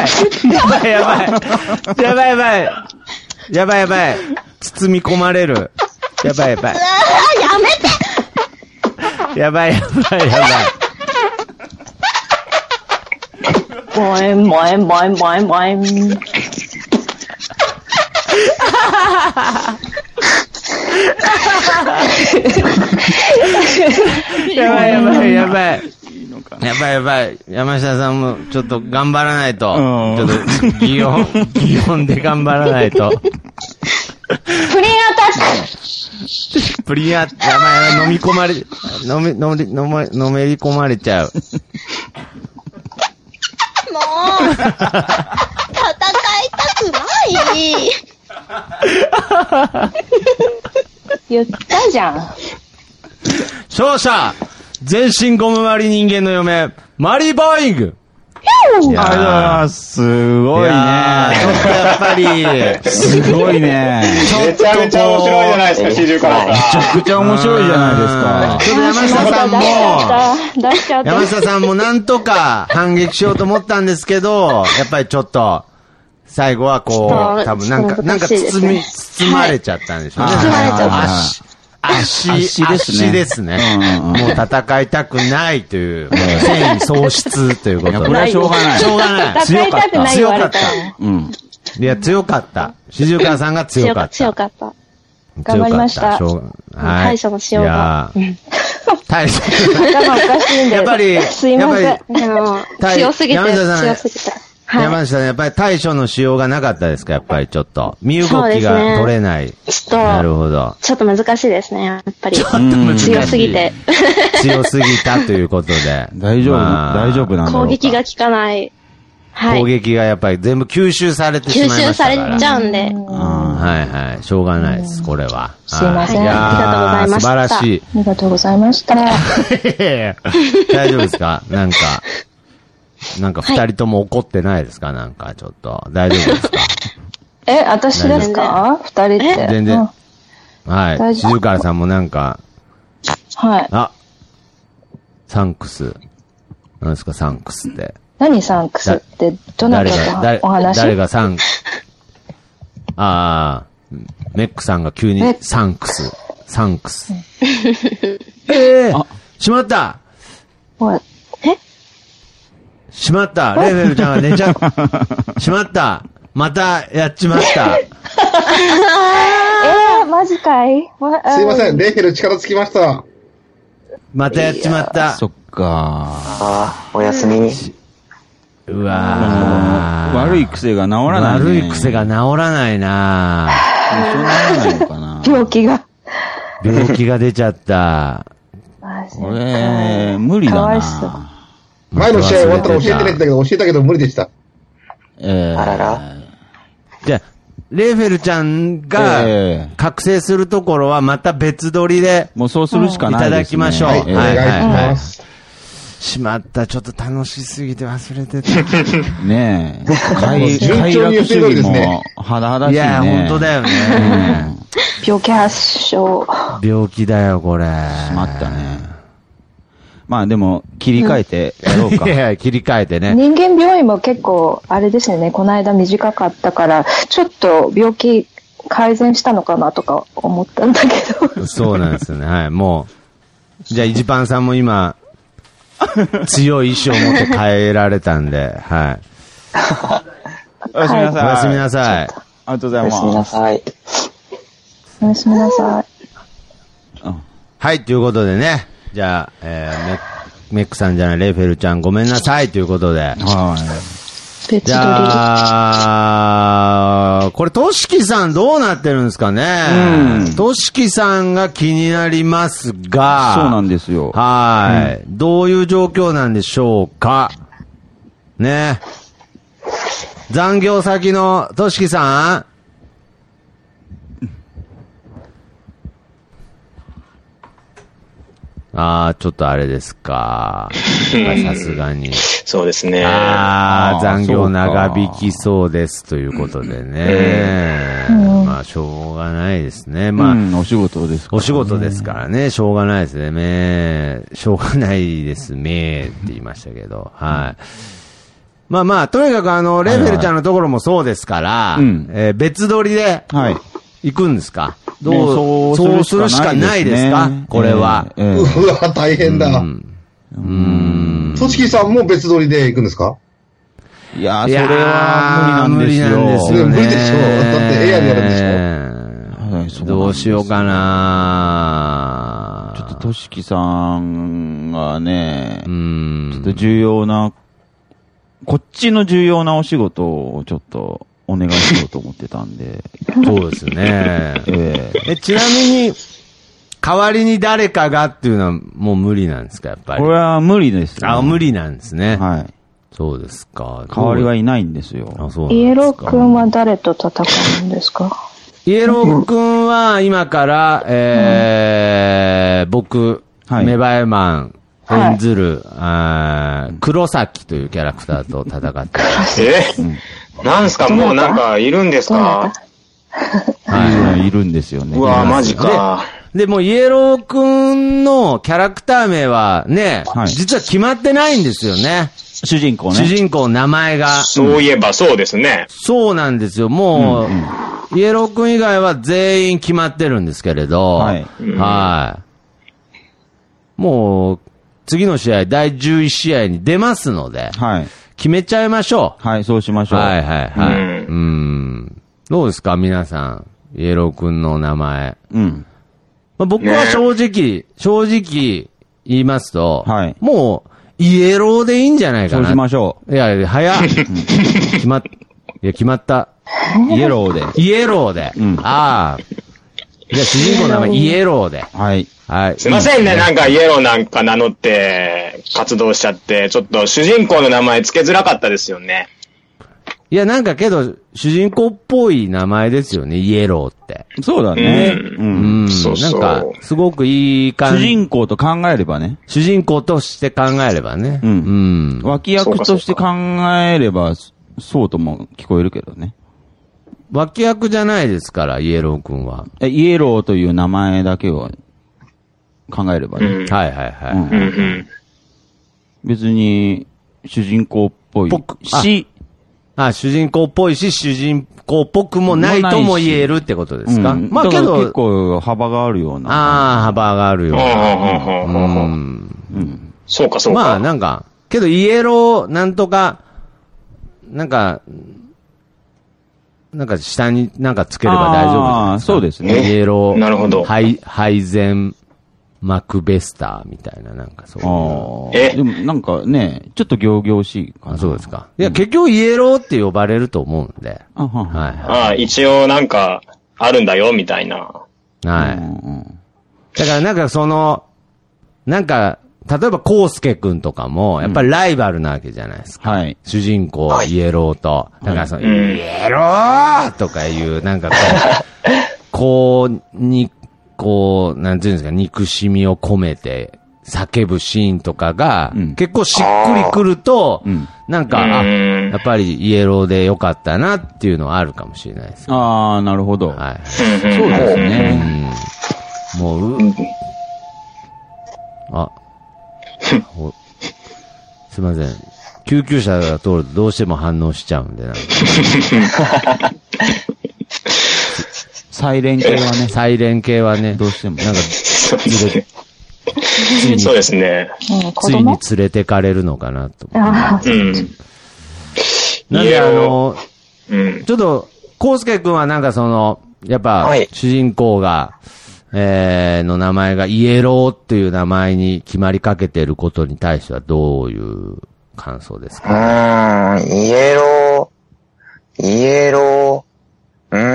包み込まれる。やばい。 やめて。 やばい。 ボイン、ボイン、ボイン、ボイン、ボイン。 やばい。山下さんもちょっと頑張らないと。ちょっと擬音で頑張らないと。 プリンアタック。 プリンア、やばい、飲み込まれ、のめり込まれちゃう。 もう、戦いたくない。 言ったじゃん。 勝者全身ゴム割り人間の嫁、マリー・ボーイング。 ありがとうございます。すごいね。 ちょっとやっぱり、 すごいね。 めちゃめちゃ面白いじゃないですか、四十から。 めちゃくちゃ面白いじゃないですか。 ちょっと山下さんも、 出しちゃった。 山下さんもなんとか反撃しようと思ったんですけど、やっぱりちょっと、最後はこう、多分なんか包まれちゃったんでしょうね。 包まれちゃった。 足ですね。もう戦いたくないという、戦意喪失ということで。 これはしょうがない。 しょうがない。 戦いたくない言われた。 うん。 いや、強かった。四十川さんが強かった。 強かった。 頑張りました。 大将の塩が。 大将。 頭おかしいんで。 やっぱり、 すいません。 強すぎて。 山下さん、やっぱり対処のしようがなかったですか、やっぱりちょっと。身動きが取れない。なるほど。 ちょっと難しいですね、やっぱり。 ちょっと難しい。 強すぎて。 強すぎたということで。 大丈夫なんだろうか。 攻撃が効かない。はい。 攻撃がやっぱり全部吸収されてしまいましたから。 吸収されちゃうんで。 はい。しょうがないです、これは。 すいません。 ありがとうございました。素晴らしい。 ありがとうございました。 大丈夫ですかなんか二人とも怒ってないですかなんかちょっと。大丈夫ですか私ですか二人って。 全然。はい。しずからさんもなんか。 はい。 あ、サンクス。何ですかサンクスって。 何サンクスって、どなたとお話？ 誰がメックさんが急にサンクス。しまったしまった。レイフェルちゃんが寝ちゃう。しまった。またやっちまった。 マジかいすいません、レイフェル力尽きました。 またやっちまった。 そっか。 おやすみ。 うわ悪い癖が治らない、 悪い癖が治らないな一緒にならないのかな病気が出ちゃった。 これ、無理だな。 かわいそう。 前の試合終わったら教えてねってだけど、教えたけど無理でした。 あらら。 じゃあ、レイフェルちゃんが覚醒するところはまた別撮りで、 もうそうするしかないですね。 いただきましょう。 お願いします。 しまった、ちょっと楽しすぎて忘れてた。 ねえ。 順調に言ってるですね。 肌しいね。 いや、本当だよね。 病気発症。 病気だよ、これ。しまったね。まあでも、切り替えてやろうか。 いや、切り替えてね。 人間病院も結構、あれですよね、この間短かったから、ちょっと病気改善したのかなとか思ったんだけど。 そうなんですよね。はい。もう、じゃあ、一番さんも今、強い意志を持って帰られたんで、はい。 おやすみなさい。 おやすみなさい。 ありがとうございます。 おやすみなさい。 おやすみなさい。 はい、ということでね。じゃあ、メックさんじゃない、レイフェルちゃんごめんなさいということで。はい。 別撮り。 じゃあ、これ、としきさんどうなってるんですかね。としきさんが気になりますが。 そうなんですよ。 はい。どういう状況なんでしょうか。ね。残業先のとしきさん。ちょっとあれですか。さすがに。 そうですね。 残業長引きそうですということでね。まあ、しょうがないですね。まあ、 お仕事ですからね。 お仕事ですからね。しょうがないですね。しょうがないですね。って言いましたけど。はい。まあまあ、とにかくレフェルちゃんのところもそうですから、別撮りで、行くんですか？そうするしかないですか？これは。 うわ、大変だ。としきさんも別撮りで行くんですか？ いや、それは無理なんですよ。 無理でしょ。だってエアにやるんでしょ。 どうしようかな。 ちょっととしきさんがね、ちょっと重要な、こっちの重要なお仕事をちょっとお願いしようと思ってたんで。 そうですね。ちなみに、代わりに誰かがっていうのはもう無理なんですか、やっぱり。 これは無理ですね。 無理なんですね。 はい。 そうですか。 代わりはいないんですよ。 そうイエロー君は誰と戦うんですか？ イエロー君は今から、僕、メバエマン、演ずる、黒崎というキャラクターと戦って。 なんすか、もうなんかいるんですか？ いるんですよね。 うわ、マジか。 で、もうイエローくんのキャラクター名はね、実は決まってないんですよね。 主人公ね。 主人公の名前が。 そういえばそうですね。 そうなんですよ。もう、イエローくん以外は全員決まってるんですけれど、はい。もう、次の試合、第11試合に出ますので、はい。決めちゃいましょう。 はい、そうしましょう。 はいはいはい。どうですか皆さん。イエローくんの名前。僕は正直言いますと、もう、イエローでいいんじゃないかな。 そうしましょう。いや、早っ。決まった。 イエローで。 イエローで。じゃあ、主人公の名前、イエローで。 はい。 はい。 すいませんね、なんかイエローなんか名乗って活動しちゃって、ちょっと主人公の名前つけづらかったですよね。 いや、なんかけど、主人公っぽい名前ですよね、イエローって。 そうだね。 そうそう。 なんか、すごくいい感じ。 主人公と考えればね。 主人公として考えればね。 脇役として考えれば、そうとも聞こえるけどね。 脇役じゃないですから、イエロー君は。 イエローという名前だけを考えればね。 はいはいはい。 別に、主人公っぽいし、 主人公っぽいし、主人公っぽくもないとも言えるってことですか？ まあけど、結構幅があるような。 幅があるような。 そうかそうか。 まあなんか、けどイエローなんとか、なんか下になんかつければ大丈夫ですか？ そうですね。 イエロー。 なるほど。 ハイゼンマクベスターみたいな、なんかそういう。 でもなんかね、ちょっと仰々しいかな。 そうですか。いや、結局イエローって呼ばれると思うんで。 一応なんか、あるんだよ、みたいな。 はい。だからなんかなんか、例えばコウスケくんとかも、やっぱりライバルなわけじゃないですか。主人公、イエローと。だからイエローとかいう、なんかなんていうんですか、憎しみを込めて叫ぶシーンとかが、結構しっくりくると、なんか、やっぱりイエローでよかったなっていうのはあるかもしれないです。 なるほど。 はい。 そうですね。 もう、すいません。救急車が通るとどうしても反応しちゃうんで、なんか。 サイレン系はね。 サイレン系はね。 どうしても。 なんか、 そうですね。 ついに連れてかれるのかなと。なんでちょっと、コウスケ君はなんかやっぱ、主人公が、の名前がイエローっていう名前に決まりかけていることに対してはどういう感想ですか？ イエロー、イエロー、イ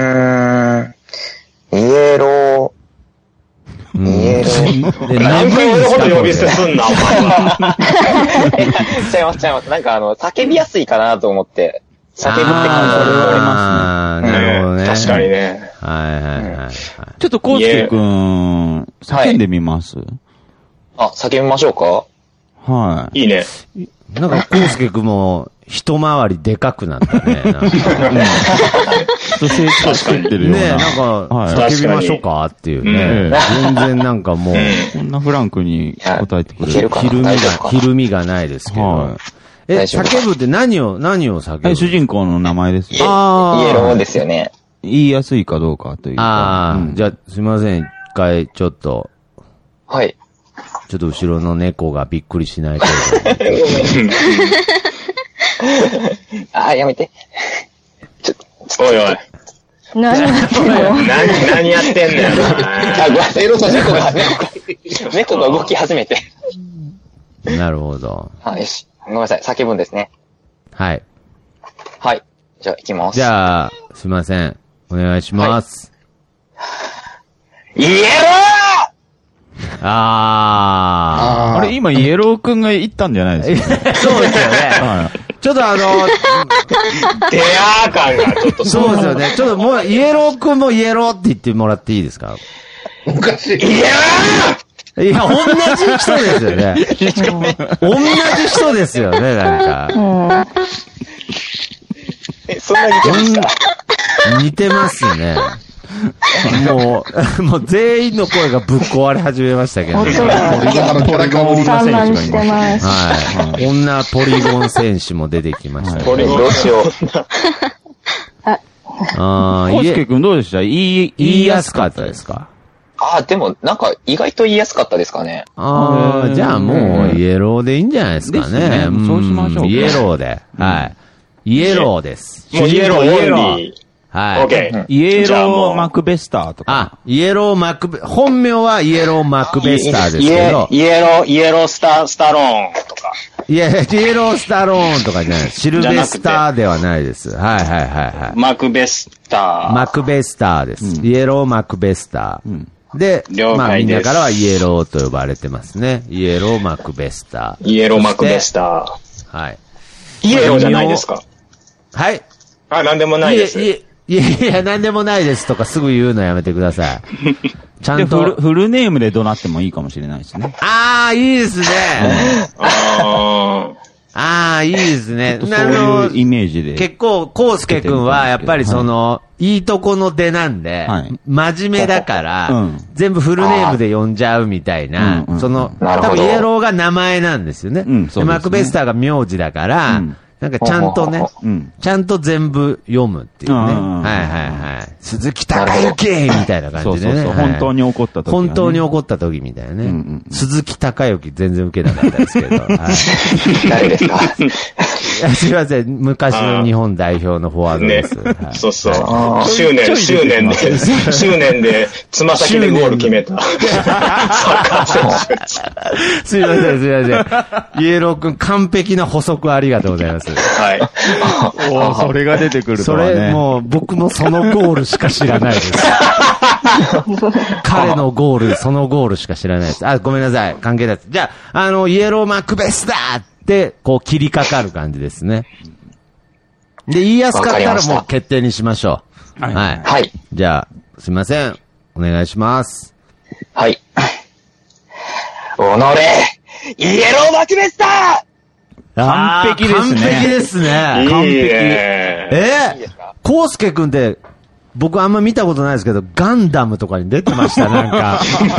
エロー、イエロー。 何回俺ほど呼び捨てすんな、お前は。 ちゃいます。なんか叫びやすいかなと思って。叫ぶって感じがありますね。なるほどね。 確かにね。 はい。 ちょっとコウスケくん、叫んでみます？ 叫びましょうか？ はい。 いいね。 なんかコウスケくんも一回りでかくなったね。なんか成長してってるような。 ね、なんか叫びましょうかっていうね。全然なんかもう。 こんなフランクに答えてくれる。 ひるみがないですけど。叫ぶって何を叫ぶ？ 主人公の名前ですよ。 イエローですよね。 言いやすいかどうかというか。 じゃあ、すいません。一回、ちょっと。 はい。 ちょっと後ろの猫がびっくりしないと。 やめて。 おいおい。何やってんねん。 エロさ猫が動き始めて。 なるほど。 よし。ごめんなさい。叫ぶんですね。 はい。 はい。じゃあ、行きます。 じゃあ、すいません。お願いします。 イエローあれ、今、イエローくんが言ったんじゃないですか？ そうですよね。ちょっとデアー感がちょっとそうですよね。ちょっともう、イエローくんもイエローって言ってもらっていいですか？ おかしい。 イエローいや、同じ人ですよね。同じ人ですよね、なんか。 そんな似てますか？ 似てますね。もう全員の声がぶっ壊れ始めましたけど。 音がポリゴン散乱してます。 はい。女ポリゴン選手も出てきました。 ポリゴンどうしよう。 コウスケ君どうでした？言いやすかったですか？ でも、なんか、意外と言いやすかったですかね。 じゃあもう、イエローでいいんじゃないですかね。 そうしましょう。 イエローで。はい。イエローです。 もうイエロー。 はい。 OK。 イエローマクベスターとか。 イエローマクベ、本名はイエローマクベスターですけど。 イエロースタローンとか。 いや、イエロースタローンとかじゃない。シルベスターではないです。はい。 マクベスター。 マクベスターです。イエローマクベスター。で、みんなからはイエローと呼ばれてますね。イエローマクベスター。 イエローマクベスター。 はい。 イエローじゃないですか？ はい。 なんでもないです。 いや、なんでもないですとかすぐ言うのやめてください。ちゃんと。 フルネームで怒鳴ってもいいかもしれないですね。 いいですね。いいですね。 そういうイメージで。 結構、コウスケくんは、やっぱりいいとこの出なんで、真面目だから、全部フルネームで呼んじゃうみたいな、多分イエローが名前なんですよね。マクベスターが名字だから、なんかちゃんとね、ちゃんと全部読むっていうね。はい。鈴木孝之みたいな感じでね。 本当に怒った時。 本当に怒った時みたいなね。鈴木孝之全然受けなかったですけど。 誰ですか？ すいません。昔の日本代表のフォワードです。 そうそう。執念で、つま先でゴール決めた。 すいません。イエロー君完璧な補足ありがとうございます。 はい。 それが出てくるとはね。 それもう僕もそのゴールしか知らないです。彼のゴール、そのゴールしか知らないです。ごめんなさい。関係ないです。じゃあ、イエローマクベスだって、こう切りかかる感じですね。で、言いやすかったらもう決定にしましょう。はい。じゃあ、すいません。お願いします。 はい。イエローマクベスター完璧ですね。 完璧ですね。 完璧。 コウスケくんって、 僕あんま見たことないですけど、ガンダムとかに出てました、なんか。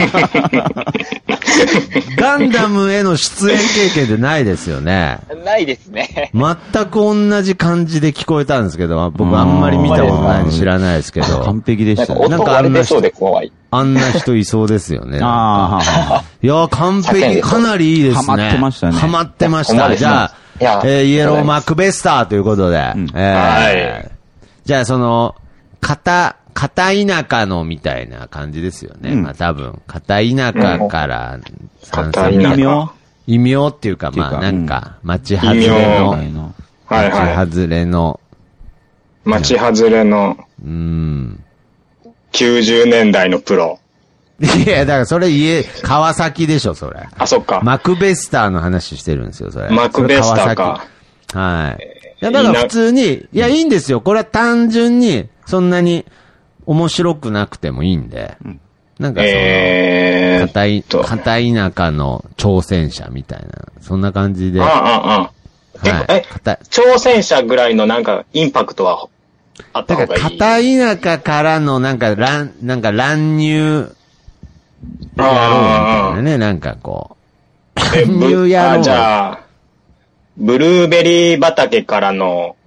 ガンダムへの出演経験ってないですよね。 ないですね。 全く同じ感じで聞こえたんですけど、僕あんまり見たことないんで知らないですけど。 完璧でしたね。 なんか割れてそうで怖い。 あんな人いそうですよね。 いや、完璧、かなりいいですね。 ハマってましたね。 ハマってました。じゃあ、イエローマクベスターということで。はい。じゃあ、その、片田舎のみたいな感じですよね。まあ多分、片田舎から異名っていうか、まあなんか、町外れの、 町外れの、90年代のプロ。 いや、だからそれ川崎でしょ、それ。 あ、そっか。 マクベスターの話してるんですよ、それ。 マクベスターか。 はい。いや、だから普通に、いや、いいんですよ。これは単純に、そんなに面白くなくてもいいんで。なんかその、片田舎の挑戦者みたいな、そんな感じで。 挑戦者ぐらいのなんかインパクトはあった方がいい。 だから片田舎からのなんか乱入やろうみたいなね、なんかこう。乱入やろう。 じゃあ、ブルーベリー畑からの、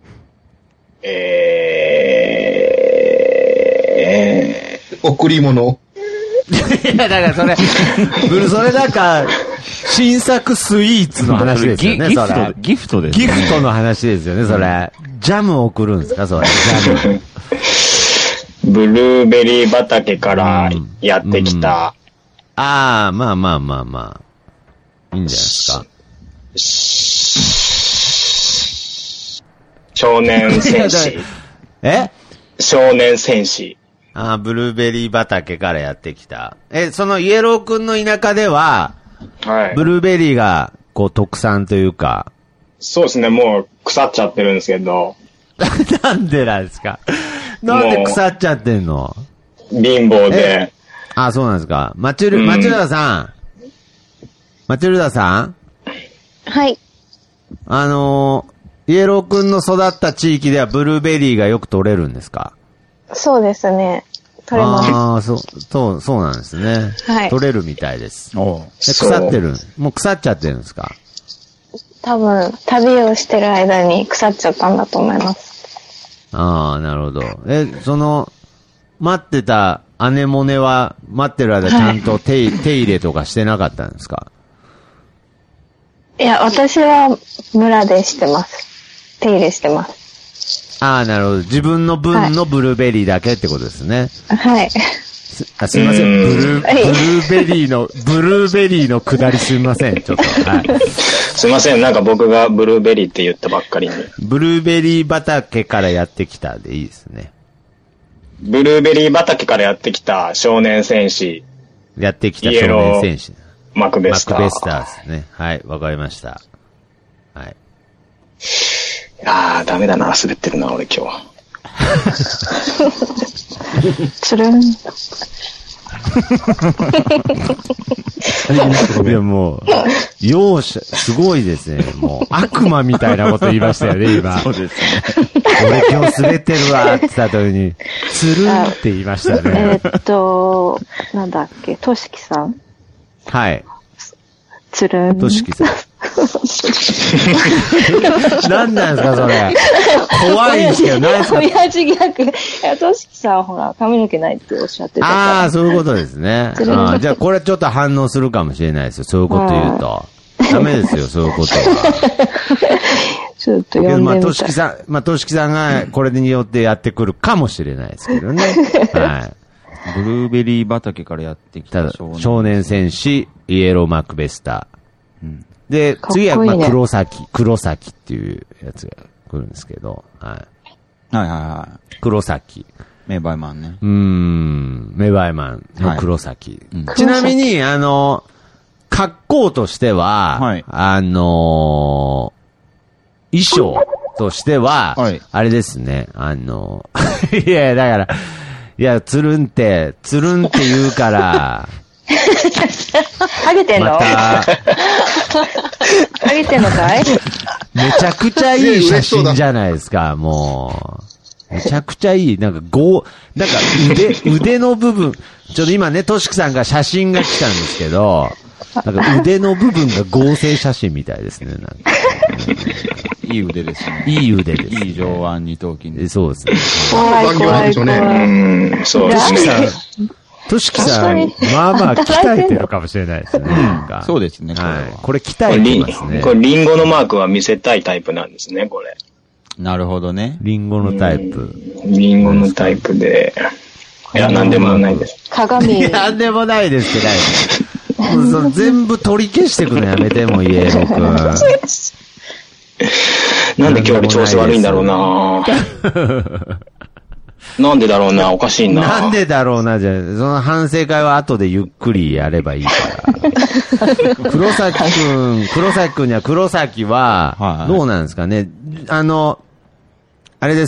贈り物。 いや、だからそれなんか、新作スイーツの話ですよね、それ。 ギフトです。 ギフトの話ですよね、それ。ジャム送るんですか、それ。ジャム。 ブルーベリー畑からやってきた。 ああ、まあ。いいんじゃないですか。 少年戦士。少年戦士。 ああ、ブルーベリー畑からやってきた。そのイエローくんの田舎では、ブルーベリーが、こう、特産というか。 そうですね、もう腐っちゃってるんですけど。 なんでなんですか？なんで腐っちゃってんの？ 貧乏で。 あ、そうなんですか。マチルダさん。 はい。 イエローくんの育った地域ではブルーベリーがよく取れるんですか？ そうですね。取れます。 ああ、そうなんですね。 はい。 取れるみたいです。腐ってる。もう腐っちゃってるんですか？ 多分、旅をしてる間に腐っちゃったんだと思います。 ああ、なるほど。待ってたアネモネは、待ってる間ちゃんと手入れとかしてなかったんですか？ いや、私は村でしてます。手入れしてます。 ああ、なるほど。自分の分のブルーベリーだけってことですね。 はい。 すいません。ブルーベリーの下りすいません。ちょっと。はい。 すいません。なんか僕がブルーベリーって言ったばっかりに。 ブルーベリー畑からやってきたでいいですね。 ブルーベリー畑からやってきた少年戦士。 やってきた少年戦士。 マクベスターですね。はい。わかりました。はい。 ダメだな。滑ってるな、俺今日。 つるん。いや、もう、容赦、すごいですね。もう、悪魔みたいなこと言いましたよね、今。 そうですね。 俺今日滑ってるわ、って言った時に、つるんって言いましたね。 なんだっけ、としきさん？ はい。 つるん。 としきさん。何なんですか、それ。怖いんですけど、何ですか。 親父ギャグ。としきさんはほら、髪の毛ないっておっしゃってたから。 ああ、そういうことですね。じゃあ、これちょっと反応するかもしれないですよ。そういうこと言うと。ダメですよ、そういうことは。 ちょっと読んでみたい。 としきさんがこれによってやってくるかもしれないですけどね。はい。 ブルーベリー畑からやってきた少年戦士、イエローマクベスター。で、次は、黒崎っていうやつが来るんですけど、はい。黒崎。 メバイマンね。 メバイマンの黒崎。ちなみに、格好としては、衣装としては、あれですね、いや、だから、いや、つるんって言うから、 ハゲてんの？ハゲてんのかい？ めちゃくちゃいい写真じゃないですか、もう。 めちゃくちゃいい。なんか腕の部分、ちょっと今ね、としきさんが写真が来たんですけど、なんか腕の部分が合成写真みたいですね、なんか。 いい腕ですね。 いい腕です、ね。 いい上腕二頭筋です。 そうですね。 怖い怖い怖い。 そうですね。 としきさん、まあまあ鍛えてるかもしれないですね。 そうですね。 はい。これ鍛えてますね。 これリンゴのマークは見せたいタイプなんですね、これ。 なるほどね。 リンゴのタイプ。 リンゴのタイプで。いや、なんでもないです。 鏡。 なんでもないですってない。もう全部取り消してくのやめても、イエロー君。 なんで今日俺調子悪いんだろうななんでだろうな、おかしいな。 なんでだろうな、じゃあ、その反省会は後でゆっくりやればいいから。黒崎くんには黒崎は、どうなんですかね。あれです。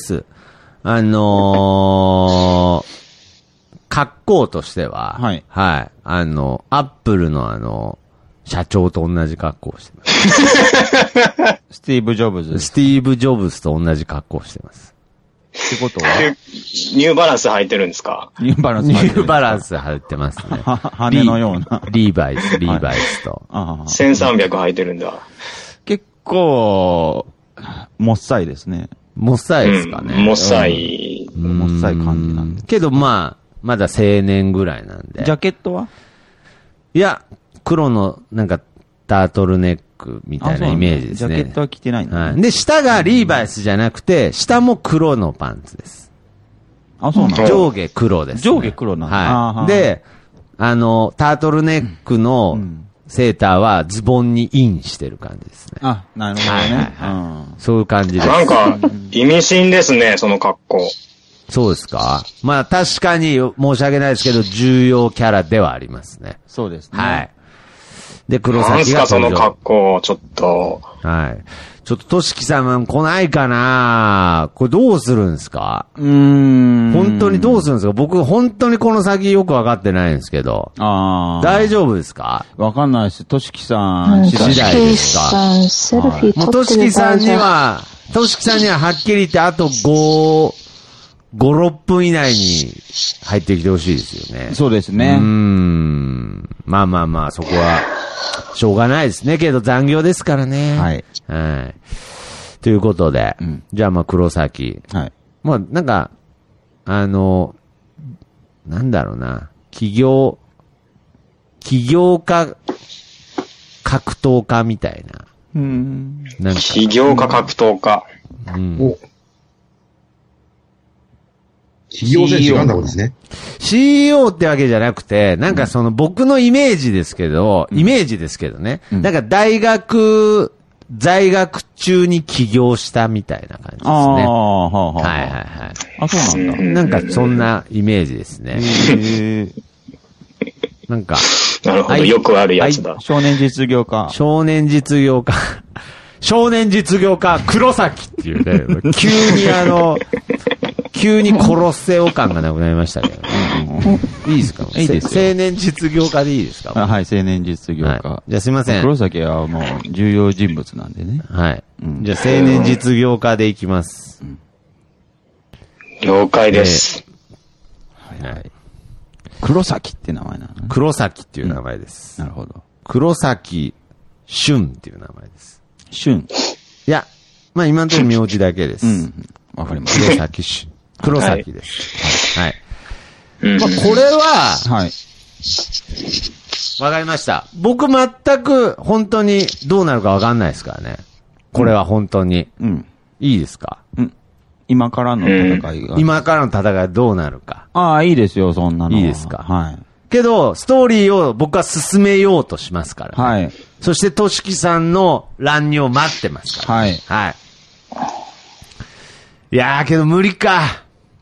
格好としては、はい。はい。アップルの社長と同じ格好をしてます。 スティーブ・ジョブズ。 スティーブ・ジョブズと同じ格好をしてます。 ってことはニューバランス履いてるんですか？ ニューバランス履いてますね。 羽のような。 リーバイスと。 1300履いてるんだ。 結構、もっさいですね。 もっさいですかね。 もっさい。 もっさい感じなんで。 けどまあ、まだ青年ぐらいなんで。 ジャケットはいや、黒のなんかタートルネックみたいなイメージですね。 ジャケットは着てないんだ、 はい。で、下がリーバイスじゃなくて、下も黒のパンツです。 あ、そうなんだ。 上下黒です、ね。 上下黒なんだ。 はい。で、タートルネックのセーターはズボンにインしてる感じですね。 あ、なるほどね。はいはいはい、そういう感じです。 なんか、意味深ですね、その格好。 そうですか？まあ確かに申し訳ないですけど、重要キャラではありますね。 そうですね。 はい。で、黒崎が。 なんすか、その格好、ちょっと。 はい。ちょっと、としきさん来ないかな？これどうするんですか？本当にどうするんですか？僕、本当にこの先よくわかってないんですけど。大丈夫ですか？ わかんないです。としきさん次第ですか？ もうとしきさんにははっきり言ってあと5、6分以内に入ってきてほしいですよね。 そうですね。 まあまあまあ、そこは、しょうがないですね。けど残業ですからね。 はい。 はい。ということで、じゃあまあ黒崎。 はい。 まあなんか、なんだろうな。起業家、格闘家みたいな。 なんか起業家格闘家。 企業選手なんだろうですね。 CEO ってわけじゃなくて、なんかその僕のイメージですけどね。なんか在学中に起業したみたいな感じですね。はいはいはい。 あ、そうなんだ。 なんかそんなイメージですね。なんか。 なるほど、よくあるやつだ。 少年実業家、 黒崎っていうね、急に殺せお感がなくなりましたけどね。いいですか？ いいですよ。 青年実業家でいいですか？ はい、青年実業家。 じゃあすいません。 黒崎はもう重要人物なんでね。 はい。じゃあ青年実業家でいきます。 了解です。 はい。 黒崎って名前なの？ 黒崎っていう名前です。 なるほど。 黒崎俊っていう名前です。 俊？ いや、まあ今のところ名字だけです。 わかります。 黒崎俊。黒崎です。はい。まあこれは、はい。わかりました。僕全く本当にどうなるかわかんないですからね。これは本当に。いいですか？ 今からの戦いが。 今からの戦いどうなるか。 ああ、いいですよ、そんなの。 いいですか？ はい。 けど、ストーリーを僕は進めようとしますから、ね。はい。そして、としきさんの乱入を待ってますから、ね。はい。はい。いやー、けど無理か。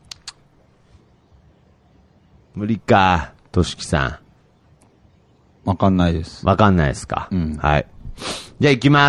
としきさん。わかんないです。 わかんないですか。はい。じゃあ行きます。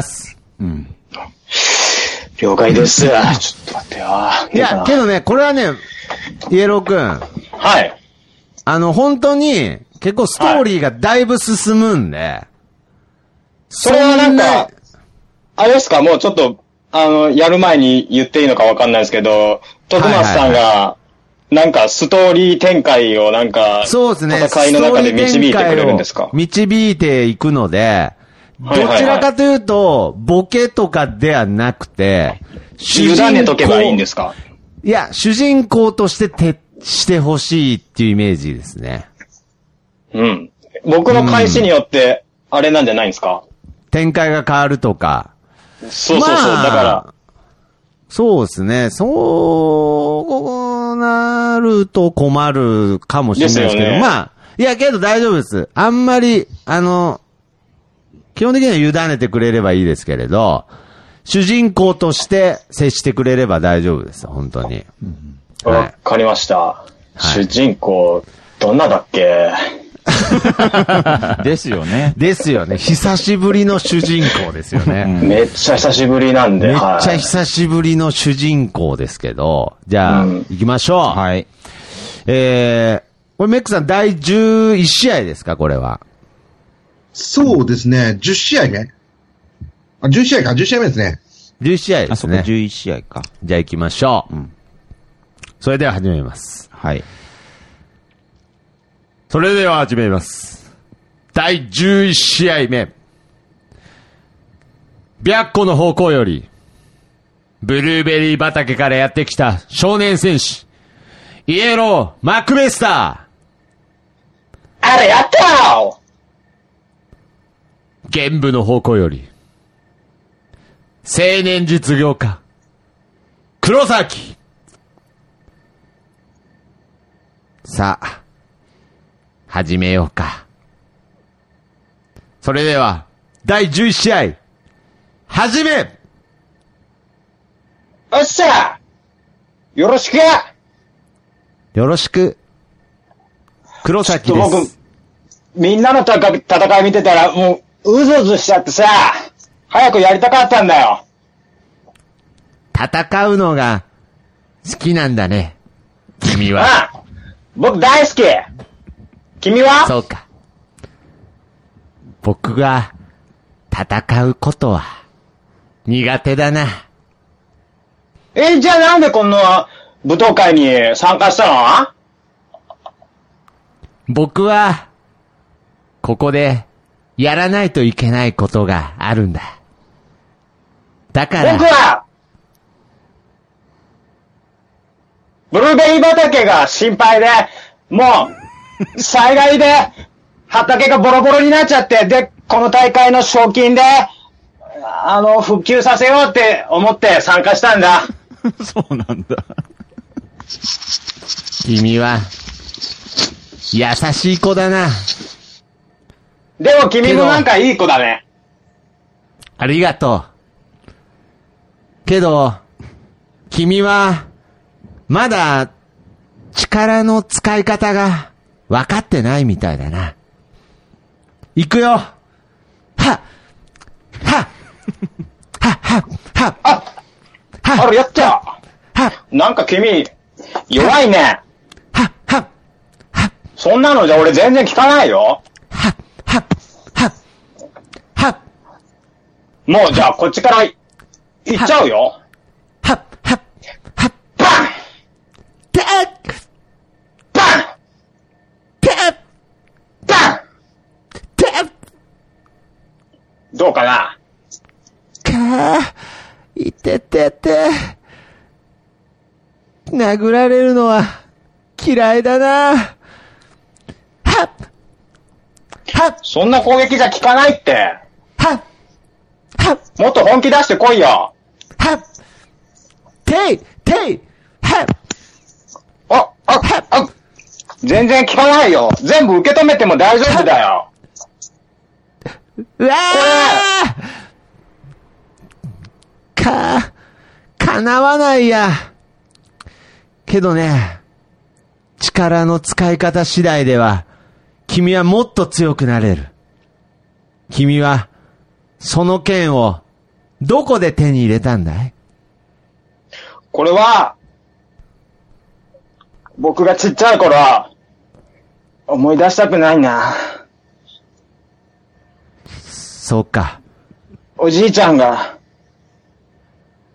了解です。ちょっと待ってよ。 いや、けどね、これはね、イエローくん。 はい。 本当に、結構ストーリーがだいぶ進むんで。 それはなんか、あれですか、もうちょっと、 やる前に言っていいのかわかんないですけど、徳松さんが、なんかストーリー展開をなんか、 そうですね。 戦いの中で導いてくれるんですか？ 導いていくので、どちらかというと、ボケとかではなくて、 委ねとけばいいんですか？ いや、主人公としてしてほしいっていうイメージですね。 うん。僕の返しによって、あれなんじゃないんですか？ 展開が変わるとか。 そう、だから。 そうですね。そうなると困るかもしれないですけど、いや、けど大丈夫です。あんまり、基本的には委ねてくれればいいですけれど、主人公として接してくれれば大丈夫です。本当に。 わかりました。主人公、どんなだっけ？ ですよね。 ですよね。久しぶりの主人公ですよね。 めっちゃ久しぶりなんで。 めっちゃ久しぶりの主人公ですけど、じゃあ、行きましょう。 はい。 これメックさん第11試合ですか、これは。 そうですね。10試合目？10試合か、10試合目ですね。 11試合ですね。 あ、そこ11試合か。 じゃあ行きましょう。それでは始めます。 はい。 それでは始めます。第11試合目。白虎の方向より、ブルーベリー畑からやってきた少年戦士、イエロー・マクメスター。あれやったよ！ 玄武の方向より、青年実業家、黒崎。 さあ、始めようか。 それでは、第11試合、始め！ おっしゃ！よろしく！ よろしく。黒崎です。僕、 みんなの戦い見てたら、もう、うずうずしちゃってさ、早くやりたかったんだよ。 戦うのが、好きなんだね。君は。 ああ、僕大好き。君は？ そうか。僕が、戦うことは、苦手だな。 じゃあなんでこんな舞踏会に参加したの？ 僕は、ここで、やらないといけないことがあるんだ。だから。 僕は、ブルーベリー畑が心配で、もう、災害で、畑がボロボロになっちゃって、で、この大会の賞金で、復旧させようって思って参加したんだ。 そうなんだ。 君は、優しい子だな。 でも君もなんかいい子だね。 ありがとう。けど、君は、まだ、力の使い方が、分かってないみたいだな。行くよ。はっはっはっはっはっあれやったよ。なんか君、弱いね。 はっはっはっそんなのじゃ俺全然聞かないよ。 はっはっはっはっもうじゃあこっちから行っちゃうよ。 はっはっはっバンてっバンてっバンてっどうかな？ いててて。殴られるのは嫌いだな。はっはっそんな攻撃じゃ効かないって。 はっはっもっと本気出してこいよ。 はっていていはっ全然効かないよ。全部受け止めても大丈夫だよ。 うわー叶わないや。けどね、力の使い方次第では、君はもっと強くなれる。君は、その剣を、どこで手に入れたんだい？ これは、僕がちっちゃい頃、思い出したくないな。 そうか。 おじいちゃんが、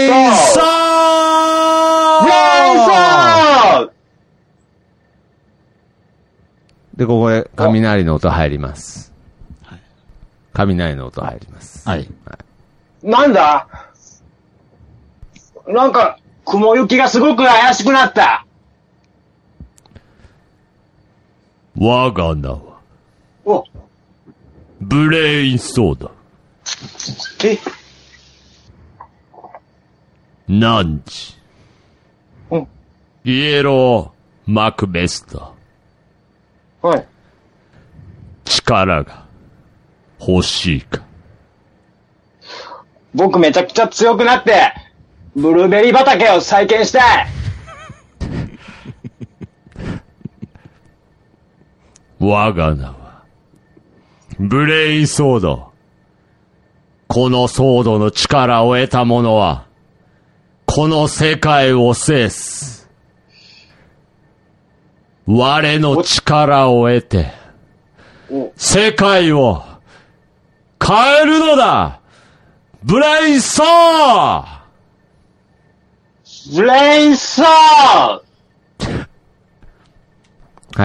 レインソーで、ここで雷の音入ります。雷の音入ります。 はい。 なんだ？なんか、雲行きがすごく怪しくなった。 我が名は、ブレインソーダ。何時？イエロー・マクベスタ。 はい。 力が欲しいか？ 僕めちゃくちゃ強くなって、ブルーベリー畑を再建したい。 我が名は、ブレインソード。このソードの力を得た者は、この世界を制す。我の力を得て、世界を変えるのだ。ブレインソー！ ブレインソー！ はい。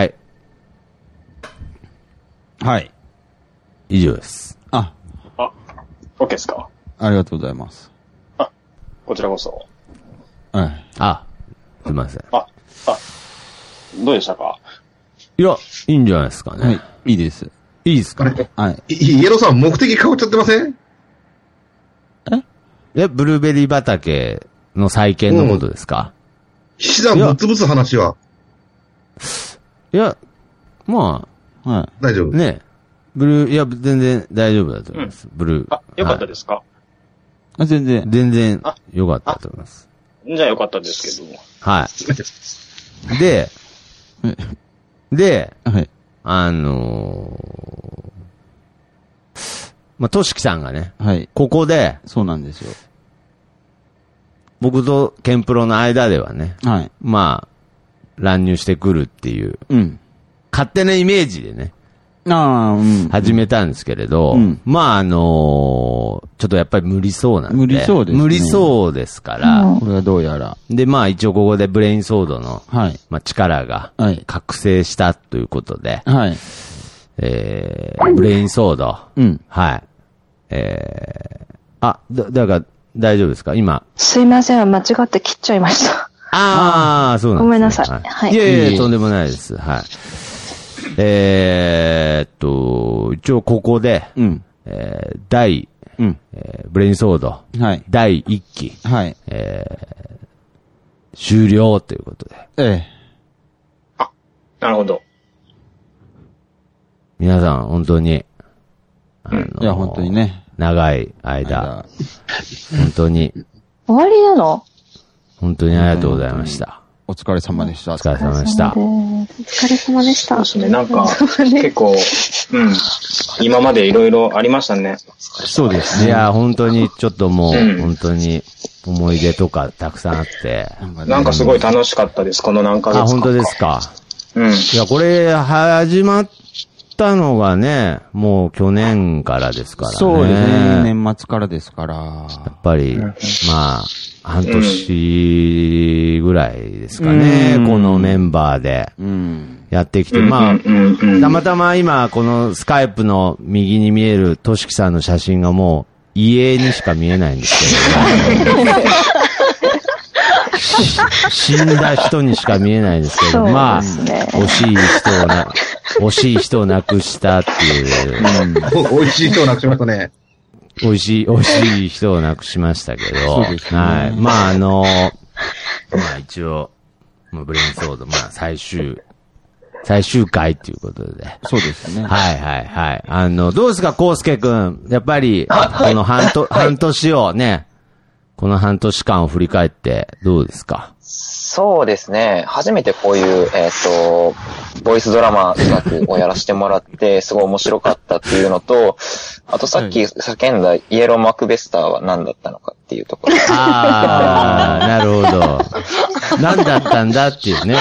はい。 以上です。 OK ですか？ ありがとうございます。 こちらこそ。 はい。 すいません。 どうでしたか？ いや、いいんじゃないですかね。 はい。いいです。 いいですか？ はい。 イエローさん、目的変わっちゃってません？ ブルーベリー畑の再建のことですか？ 岸田ぶつぶつ話は。 いや、まあ、 はい。 大丈夫。 ね。全然大丈夫だと思います。ブルー。 よかったですか？ 全然よかったと思います。 じゃあよかったですけど。 はい。で、 はい。 としきさんがね、 はい。 ここで、 そうなんですよ。 僕とケンプロの間ではね、 はい。 まあ、乱入してくるっていう、勝手なイメージでね、始めたんですけれど、まあちょっとやっぱり無理そうなんで。 無理そうですね。 無理そうですから、 これはどうやら。 で、まあ一応ここでブレインソードの、 はい。 まあ力が、覚醒したということで、 はい。 ブレインソード、はい。だから大丈夫ですか今。 すいません、間違って切っちゃいました。 そうなんですね。 ごめんなさい。はい。 いやいや、とんでもないです。はい。一応ここで、第、ブレインソード、第1期、終了ということで。 なるほど。 皆さん、本当に、 いや、本当にね。 長い間、本当に。 終わりなの？ 本当にありがとうございました。 お疲れ様でした。 お疲れ様でした。 お疲れ様でした。 そうですね、なんか、結構、今までいろいろありましたね。 そうですね。いや、本当にちょっともう、本当に思い出とかたくさんあって。 なんかすごい楽しかったです、この何ヶ月か。 本当ですか。いや、これ、始まったのがね、もう去年からですからね。 そうですね、年末からですから。 やっぱり、まあ、 半年ぐらいですかね、このメンバーでやってきて、まあ、たまたま今、このスカイプの右に見えるとしきさんの写真がもう、遺影にしか見えないんですけど、死んだ人にしか見えないですけど、まあ、惜しい人を亡くしたっていう。 美味しい人を亡くしましたね。 美味しい人を亡くしましたけど、そうですね、はい。まあまあ一応、ブレインソード、まあ最終回っていうことで。 そうですね。 はいはいはい。どうですか、コウスケくん。やっぱり、この半年をね、この半年間を振り返ってどうですか？ そうですね。初めてこういう、ボイスドラマ企画をやらせてもらって、すごい面白かったっていうのと、あとさっき叫んだイエローマクベスターは何だったのかっていうところ。 ああ、なるほど。何だったんだっていうね。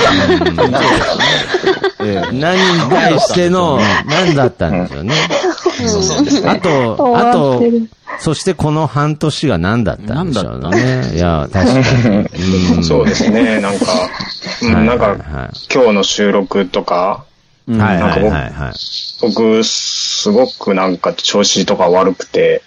何に対しての何だったんでしょうね。 そうですね。 あと、そしてこの半年が何だったんでしょうね。いや、確かに。 そうですね。なんか、今日の収録とか、僕、すごくなんか調子とか悪くて、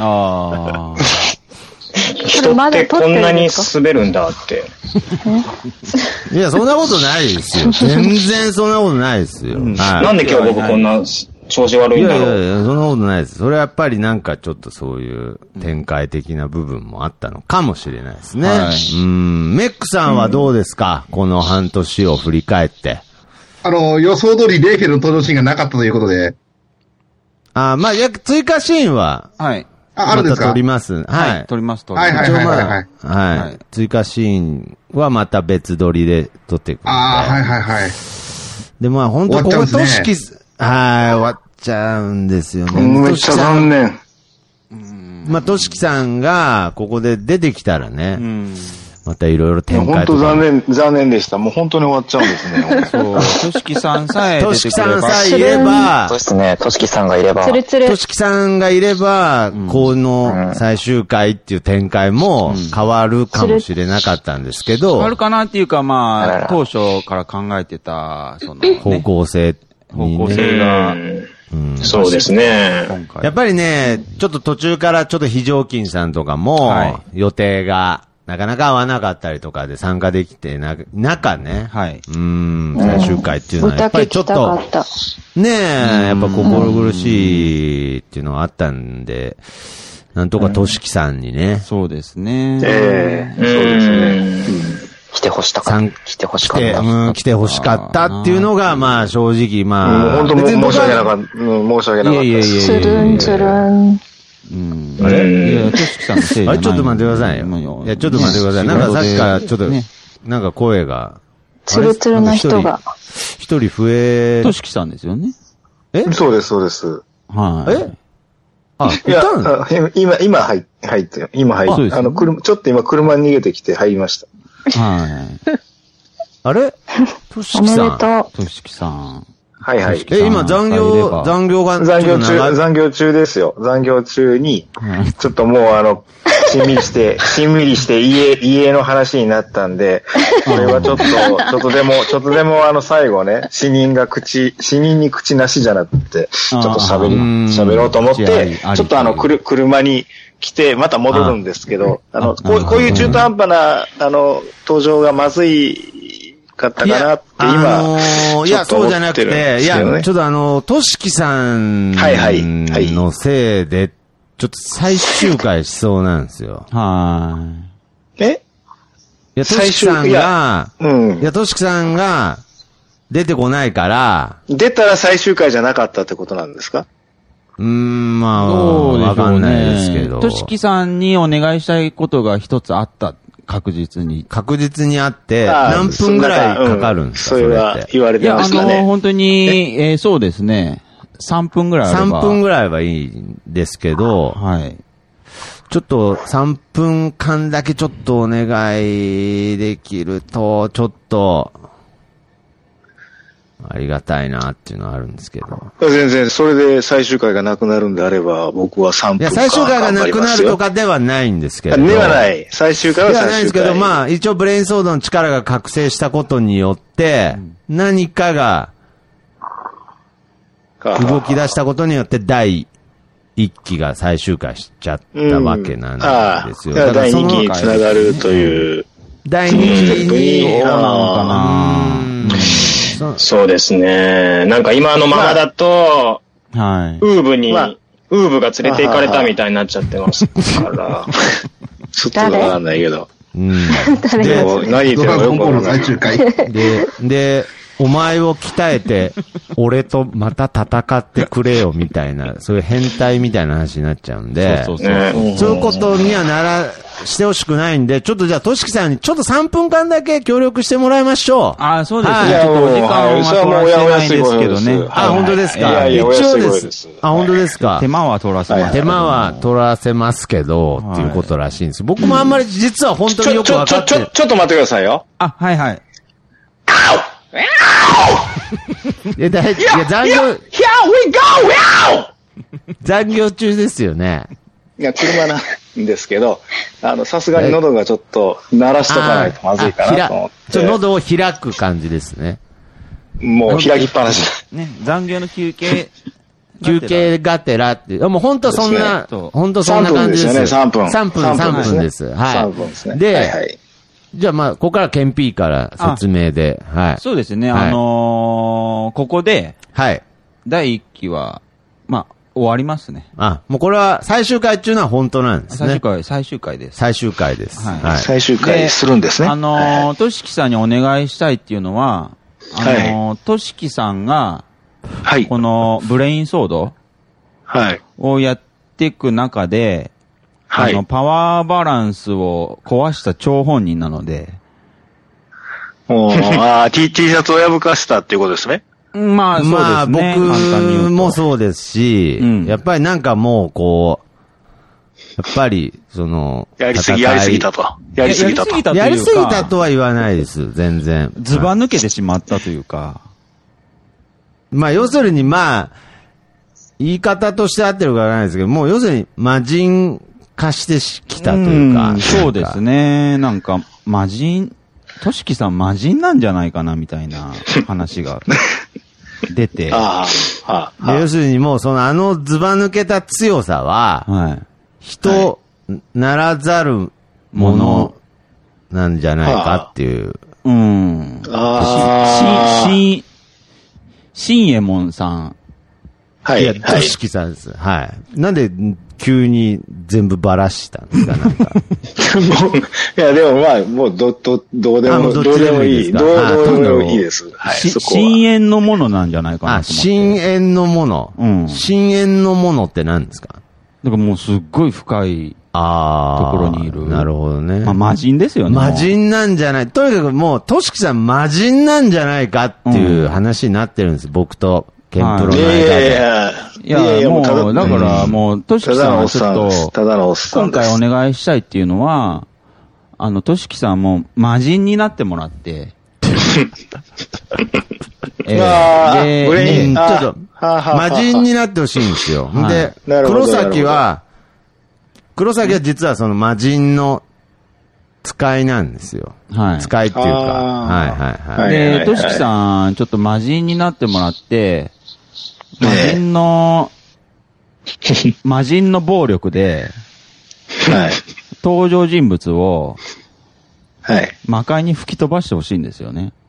人ってこんなに滑るんだって。 いや、そんなことないですよ。全然そんなことないですよ。 なんで今日僕こんな調子悪いんだろう。 いや、そんなことないです。それはやっぱりなんかちょっとそういう展開的な部分もあったのかもしれないですね。メックさんはどうですか？この半年を振り返って。 予想通りレイフェルの登場シーンがなかったということで。 まあ、追加シーンは。 はい。 あるんですか？ 撮ります。はい。 撮ります。 はい。 はい。追加シーンはまた別撮りで撮っていく。 はい。 で、まあ本当こことしき、終わっちゃうんですよね。 めっちゃ残念。 まあ、としきさんがここで出てきたらね、またいろいろ展開とか。 本当残念でした。もう本当に終わっちゃうんですね。 そう。としきさんさえ出てくれば。 としきさんさえいれば、 そうですね。としきさんがいれば。 としきさんがいれば、この最終回っていう展開も変わるかもしれなかったんですけど。 変わるかなっていうか、まあ、当初から考えてた、 方向性が、 そうですね。 やっぱりね、ちょっと途中からちょっと非常勤さんとかも、予定がなかなか合わなかったりとかで参加できて中ね、最終回っていうのはやっぱりちょっと、ねえ、やっぱ心苦しいっていうのがあったんで、なんとかとしきさんにね。 そうですね。 そうですね。 来てほしかった。 来てほしかったっていうのが、まあ正直、まあ。 本当申し訳なかった。申し訳なかった。 つるん。 あれいや、としきさんのせいじゃない。ちょっと待ってくださいよ。いや、ちょっと待ってください。なんかさっきからちょっと、なんか声が。 つるつるな人が。 一人増え。 としきさんですよね。 そうです。 はい。 いや、今入って、ちょっと今車に逃げてきて入りました。 はい。 あれとしきさん。 おめでとう。 としきさん。 はい。 今残業中ですよ。残業中に、ちょっともうしんみりして家の話になったんで、これはちょっとでも最後ね、死人に口なしじゃなくて、ちょっと喋ろうと思って、ちょっと車に来て、また戻るんですけど、こういう中途半端な、登場がまずいかったかなって今、 いや、そうじゃなくて、いや、ちょっととしきさんのせいで、ちょっと最終回しそうなんですよ。 はいや、としきさんが、としきさんが出てこないから。 出たら最終回じゃなかったってことなんですか？ まあ、わかんないですけど。 としきさんにお願いしたいことが一つあった。確実にあって、何分ぐらいかかるんですか？ それは言われてましたね。 本当に、そうですね。3分ぐらいあれば。 3分ぐらいはいいんですけど、ちょっと3分間だけちょっとお願いできると、ちょっと、 ありがたいなっていうのはあるんですけど。 全然、それで最終回がなくなるんであれば、僕は3分間。いや、 最終回がなくなるとかではないんですけど。 ではない。最終回は最終回。ではないんですけど、 まあ、一応ブレインソードの力が覚醒したことによって、何かが、動き出したことによって第1期が最終回しちゃったわけなんですよ。 だから第2期につながるという。 第2期に、 どうなのかな。 そうですね。なんか今のままだと、 はい。 ウーブが連れて行かれたみたいになっちゃってますから。 ちょっとわかんないけど。 うん。 でも、何言ってるのよくわかんない。 で、お前を鍛えて、俺とまた戦ってくれよみたいな、そういう変態みたいな話になっちゃうんで、そういうことにはしてほしくないんで、ちょっとじゃあ、としきさんにちょっと3分間だけ協力してもらいましょう。 あ、そうですね。ちょっとお時間は取らせないですけどね。 あ、本当ですか。一応です。あ、本当ですか。 手間は取らせます。 手間は取らせますけど、っていうことらしいんです。僕もあんまり実は本当によくわかって。 ちょっと待ってくださいよ。 あ、はいはい。 残業中ですよね。 いや、車なんですけど、さすがに喉がちょっと鳴らしとかないとまずいかなと思って。 喉を開く感じですね。 もう開きっぱなしだ。 ね、残業の休憩がてらって、もう本当そんな、本当そんな感じですよね。 3分。 3分です。はい。 3分ですね。 で、じゃあまあ、ここからケンピーから説明で、はい。 そうですね、ここで、 はい。 第1期は、まあ、終わりますね。 もうこれは最終回っていうのは本当なんですね。 最終回です。 最終回です。 はい。最終回するんですね。 としきさんにお願いしたいっていうのは、としきさんが、 はい。 このブレインソードはい。 をやっていく中で、 はい。 パワーバランスを壊した張本人なので。 T シャツを破かしたっていうことですね。 まあ、そうですね。 僕もそうですし、やっぱりなんかもうこう、やっぱり、 やりすぎたと。やりすぎたとは言わないです、全然。 ずば抜けてしまったというか。 まあ、要するにまあ、言い方として合ってるかわからないですけど、もう要するに魔人化してきたというか。 そうですね。なんか、としきさん魔人なんじゃないかなみたいな話が出て。 要するにもうずば抜けた強さは、人ならざるものなんじゃないかっていう。 新右衛門さん。 はい。いや、としきさんです。はい。なんで、急に全部ばらしたんですか、なんか。 いや、でもまあ、もうどうでもいい。どうでもいいです。はい。 深淵のものなんじゃないかなと思って。 深淵のもの。深淵のものって何ですか？ だからもうすっごい深いところにいる。 なるほどね。 まあ魔人ですよね。 魔人なんじゃない。とにかくもう、としきさん魔人なんじゃないかっていう話になってるんです。僕とケンプロの間で。 いや、もう、だからもう、としきさんはちょっと、今回お願いしたいっていうのは、としきさんも魔人になってもらって、 ちょっと、魔人になってほしいんですよ。で、黒崎は実はその魔人の使いなんですよ。はい。使いっていうか。はい。 で、としきさん、ちょっと魔人になってもらって、魔人の暴力で、登場人物を、魔界に吹き飛ばしてほしいんですよね。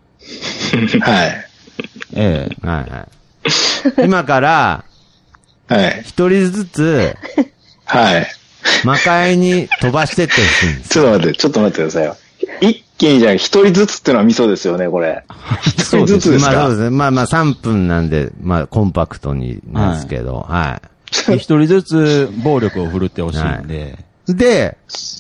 今から、一人ずつ、魔界に飛ばしてってほしいんです。 ちょっと待ってくださいよ。一気にじゃ一人ずつってのはミソですよね、これ。一人ずつですか？ そうですね。まあ3分なんで、まあコンパクトにですけど、 一人ずつ暴力を振るってほしいんで。 で、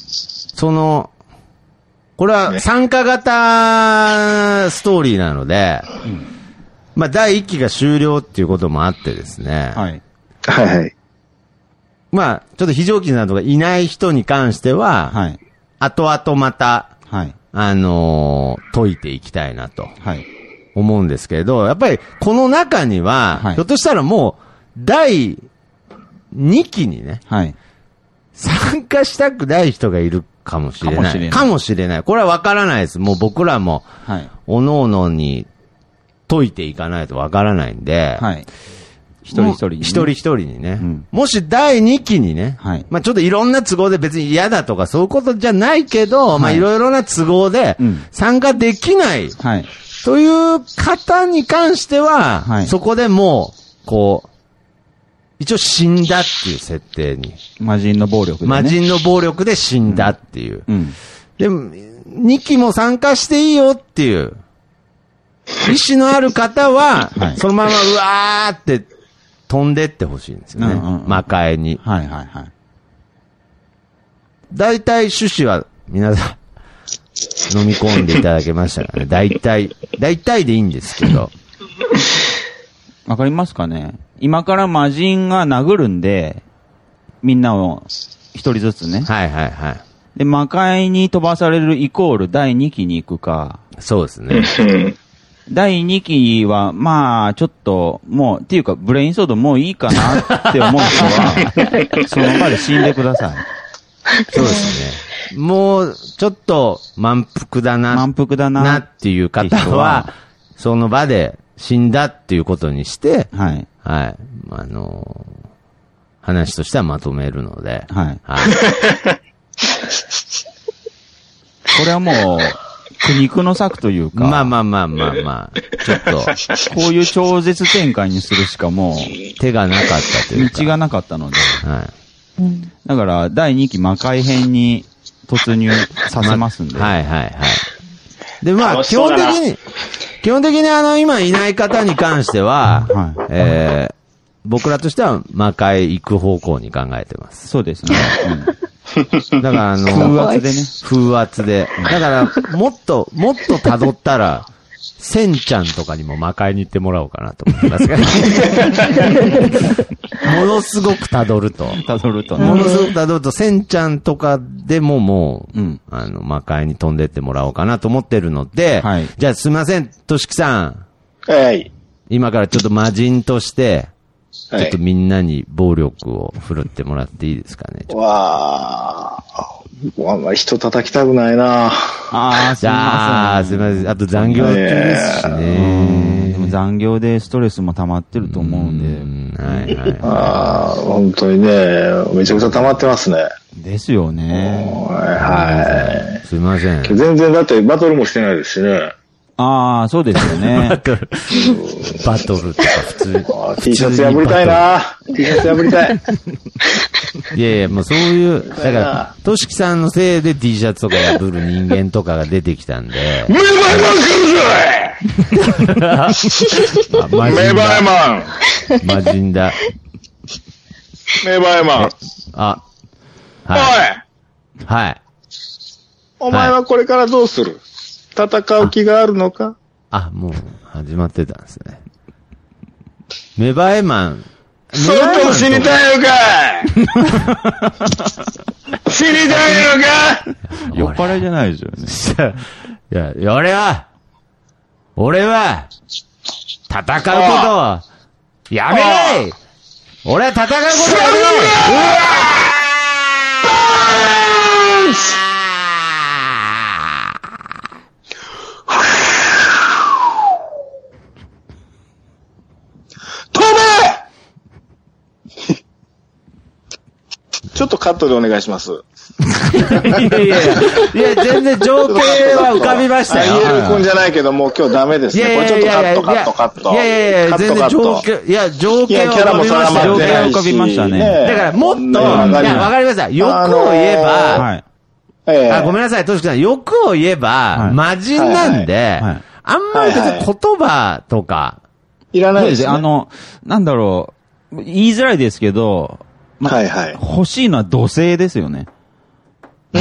これは参加型ストーリーなので、まあ第1期が終了っていうこともあってですね。まあ、ちょっと非常勤などがいない人に関しては、後々また、解いていきたいなと。 思うんですけど、やっぱりこの中には、ひょっとしたらもう、第2期にね、参加したくない人がいるかもしれない。かもしれない。これは分からないです。もう僕らも、おのおのに解いていかないと分からないんで、 一人一人に、 一人一人にね。もし第2期にね、まあちょっといろんな都合で別に嫌だとかそういうことじゃないけど、まあいろいろな都合で参加できない、という方に関しては、そこでもう、こう、一応死んだっていう設定に。 魔人の暴力でね。 魔人の暴力で死んだっていう。でも、2期も参加していいよっていう、意志のある方は、そのままうわーって飛んでってほしいんですよね。魔界に。大体趣旨は皆さん飲み込んでいただけましたからね。大体でいいんですけど。 わかりますかね？今から魔人が殴るんで、みんなを一人ずつね。で、魔界に飛ばされるイコール第2期に行くか。 そうですね。 第2期は、まあ、ちょっと、もう、っていうか、ブレインソードもういいかなって思う人は、その場で死んでください。 そうですね。もう、ちょっと満腹だなっていう方は、その場で死んだっていうことにして、話としてはまとめるので、 これはもう、苦肉の策というか。 まあ。ちょっと。 こういう超絶展開にするしかもう、手がなかったというか。 道がなかったので。だから、第2期魔界編に突入させますんで。 で、まあ、基本的に今いない方に関しては、僕らとしては魔界行く方向に考えてます。 そうですね。 だから風圧でね。 風圧で。だから、もっと辿ったら、センちゃんとかにも魔界に行ってもらおうかなと思ってますから。ものすごく辿ると。ものすごく辿ると、センちゃんとかでももう、魔界に飛んでってもらおうかなと思ってるので、じゃあすみません、としきさん。今からちょっと魔人として、ちょっとみんなに暴力を振るってもらっていいですかね。 あんまり人叩きたくないな。 すいません。あと残業中ですしね。 でも残業でストレスも溜まってると思うんで。 本当にね、めちゃくちゃ溜まってますね。 ですよね。 すいません。 全然だってバトルもしてないですしね。 そうですよね。 バトルとか普通。 T シャツ破りたいな。T シャツ破りたい。 いや、もうそういう、だから、としきさんのせいで T シャツとか破る人間とかが出てきたんで。 メバイマン来るぜメバイマン魔人だ。 メバイマン。 はい。 お前はこれからどうする？戦う気があるのか？ もう始まってたんですね。メバエマン。 それとも死にたいのかい死にたいのか酔っ払いじゃないですよね。 いや、俺は、戦うことを、やめない俺は戦うことをやめないちょっとカットでお願いします。 いや、全然情景は浮かびましたよ。 イエル君じゃないけど、もう今日ダメですね。これちょっとカット。 いや、全然情景は浮かびましたね。 だからもっと、わかりました。欲を言えば、ごめんなさい、としきさん、欲を言えば、魔人なんで、あんまり別に言葉とか、 いらないですね。 なんだろう、言いづらいですけど、欲しいのは土星ですよね。土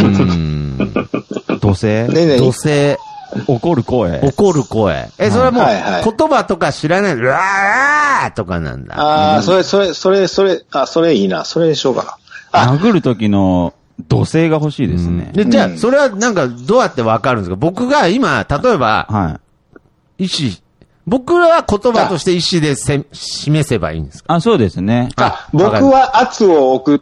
星土星。 怒る声。 それはもう、言葉とか知らない、うわーとかなんだ。 それいいな。それにしようかな。 殴る時の土星が欲しいですね。 じゃあ、それはなんかどうやってわかるんですか？僕が今、例えば、意志僕らは言葉として意思で示せばいいんですか？ そうですね。 僕は圧を送って、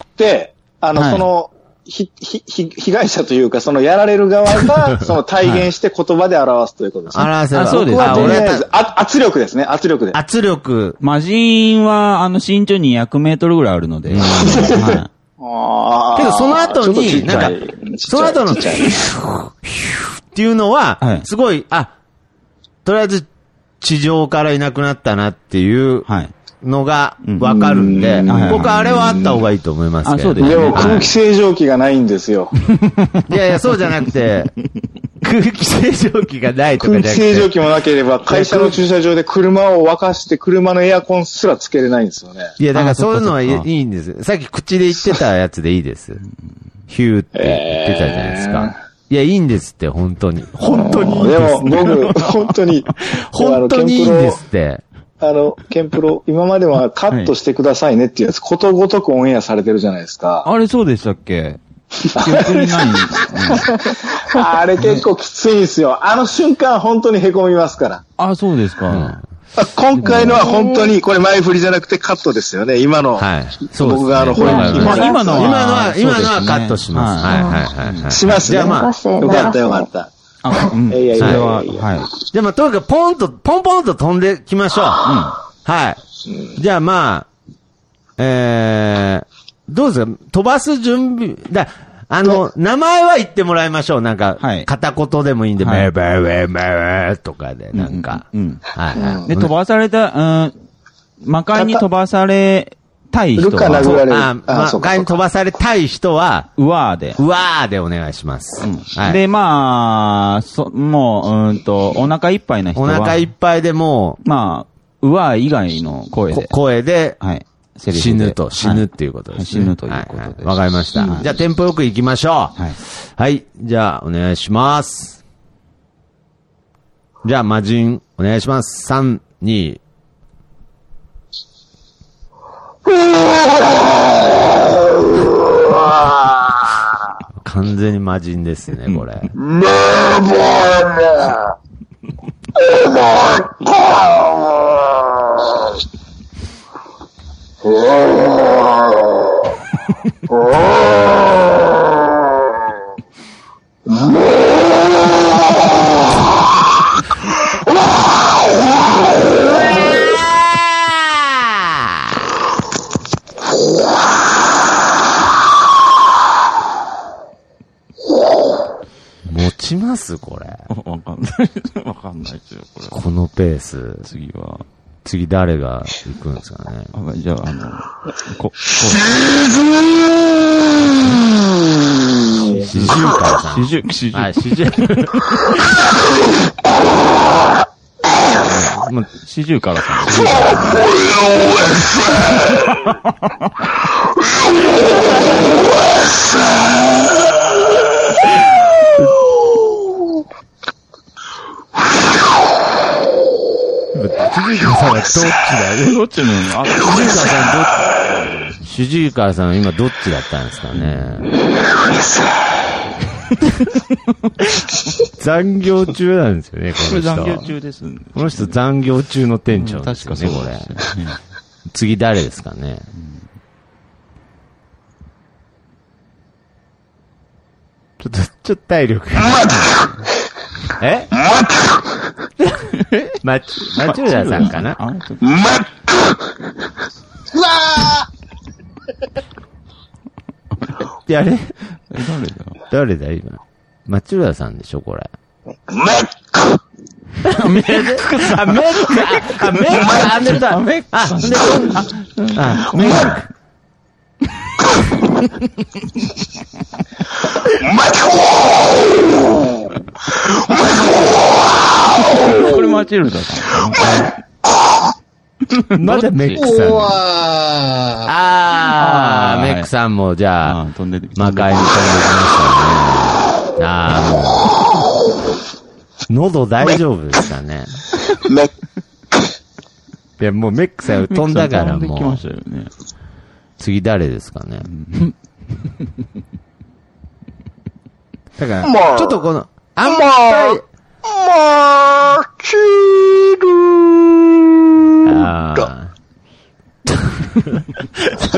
その、被害者というか、そのやられる側が、その体現して言葉で表すということですね。 表せば。 そうです。 僕はとりあえず、圧力ですね、圧力で。 圧力。 魔人は、身長200メートルぐらいあるので。はい。 けど、その後に、なんか、その後の、ヒューっていうのは、すごい、とりあえず、地上からいなくなったなっていうのがわかるんで、僕はあれはあった方がいいと思いますけど。 でも空気清浄機がないんですよ。 いやいや、そうじゃなくて、空気清浄機がないとかじゃなくて。 空気清浄機もなければ、会社の駐車場で車を沸かして、車のエアコンすらつけれないんですよね。 いや、だからそういうのはいいんです。さっき口で言ってたやつでいいです。ヒューって言ってたじゃないですか。いや、いいんですって、本当に。本当にいいんですって。 でも、僕、本当に。 本当にいいんですって。 ケンプロ、今まではカットしてくださいねっていうやつ、ことごとくオンエアされてるじゃないですか。 あれそうでしたっけ？記憶にないんですあれ結構きついんですよ。あの瞬間本当に凹みますから。 そうですか。 今回のは本当に、これ前振りじゃなくてカットですよね。今の。 はい。 僕が今のはカットします。はい。 しますね。じゃあまあ、よかったよかった。 いや、はい。でも、とにかくポンポンと飛んできましょう。はい。じゃあまあ、どうですか？飛ばす準備、名前は言ってもらいましょう。なんか、片言でもいいんで、メーベーベーベーとかで、なんか。 はい。で、飛ばされた、魔界に飛ばされたい人は、 魔界に飛ばされたい人は、 うわーでお願いします。 で、まあ、もう、お腹いっぱいな人は、 お腹いっぱいでもまあ、うわー以外の声で、 はい。 死ぬっていうことですね。 死ぬということです。 わかりました。じゃあ、テンポよく行きましょう。はい。じゃあ、お願いします。じゃあ、魔人、お願いします。3、2。完全に魔人ですね、これ。持ちますこれ。 わかんないですよ、これ。 このペース。次誰が行くんですかね。 じゃあ、 四十からさん。はい、四十。 四十からさん。 主治医さんはどっちだどっちなの？ 主治医さん今どっちだったんですかね。残業中なんですよね、この人。 残業中ですね。 この人残業中の店長ですよね、これ。次誰ですかね。ちょっと体力。えマチューダさんかな？ うわーやれ誰だ今。マチューダさんでしょこれ。メックメックさん。メックこれマチルダさん。まだメックさん。メックさんもじゃあ、魔界に飛んできましたね。もう、喉大丈夫ですかね。いや、もうメックさん飛んだからもう。次誰ですかね。だから、ちょっとこの、マチル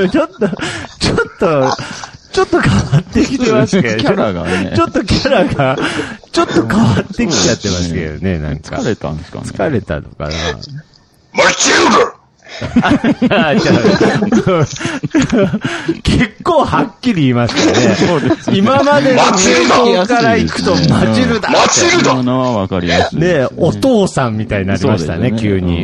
ちょっと変わってきてますけど、 キャラがね。 ちょっとキャラが、ちょっと変わってきちゃってますけどね、なんか。 疲れたんですかね。 疲れたのかな。 マチル結構はっきり言いましたね。そうですね。今までの傾向から行くとマチルダ。 マチルダのはわかりやすい。 ね、お父さんみたいになりましたね、急に。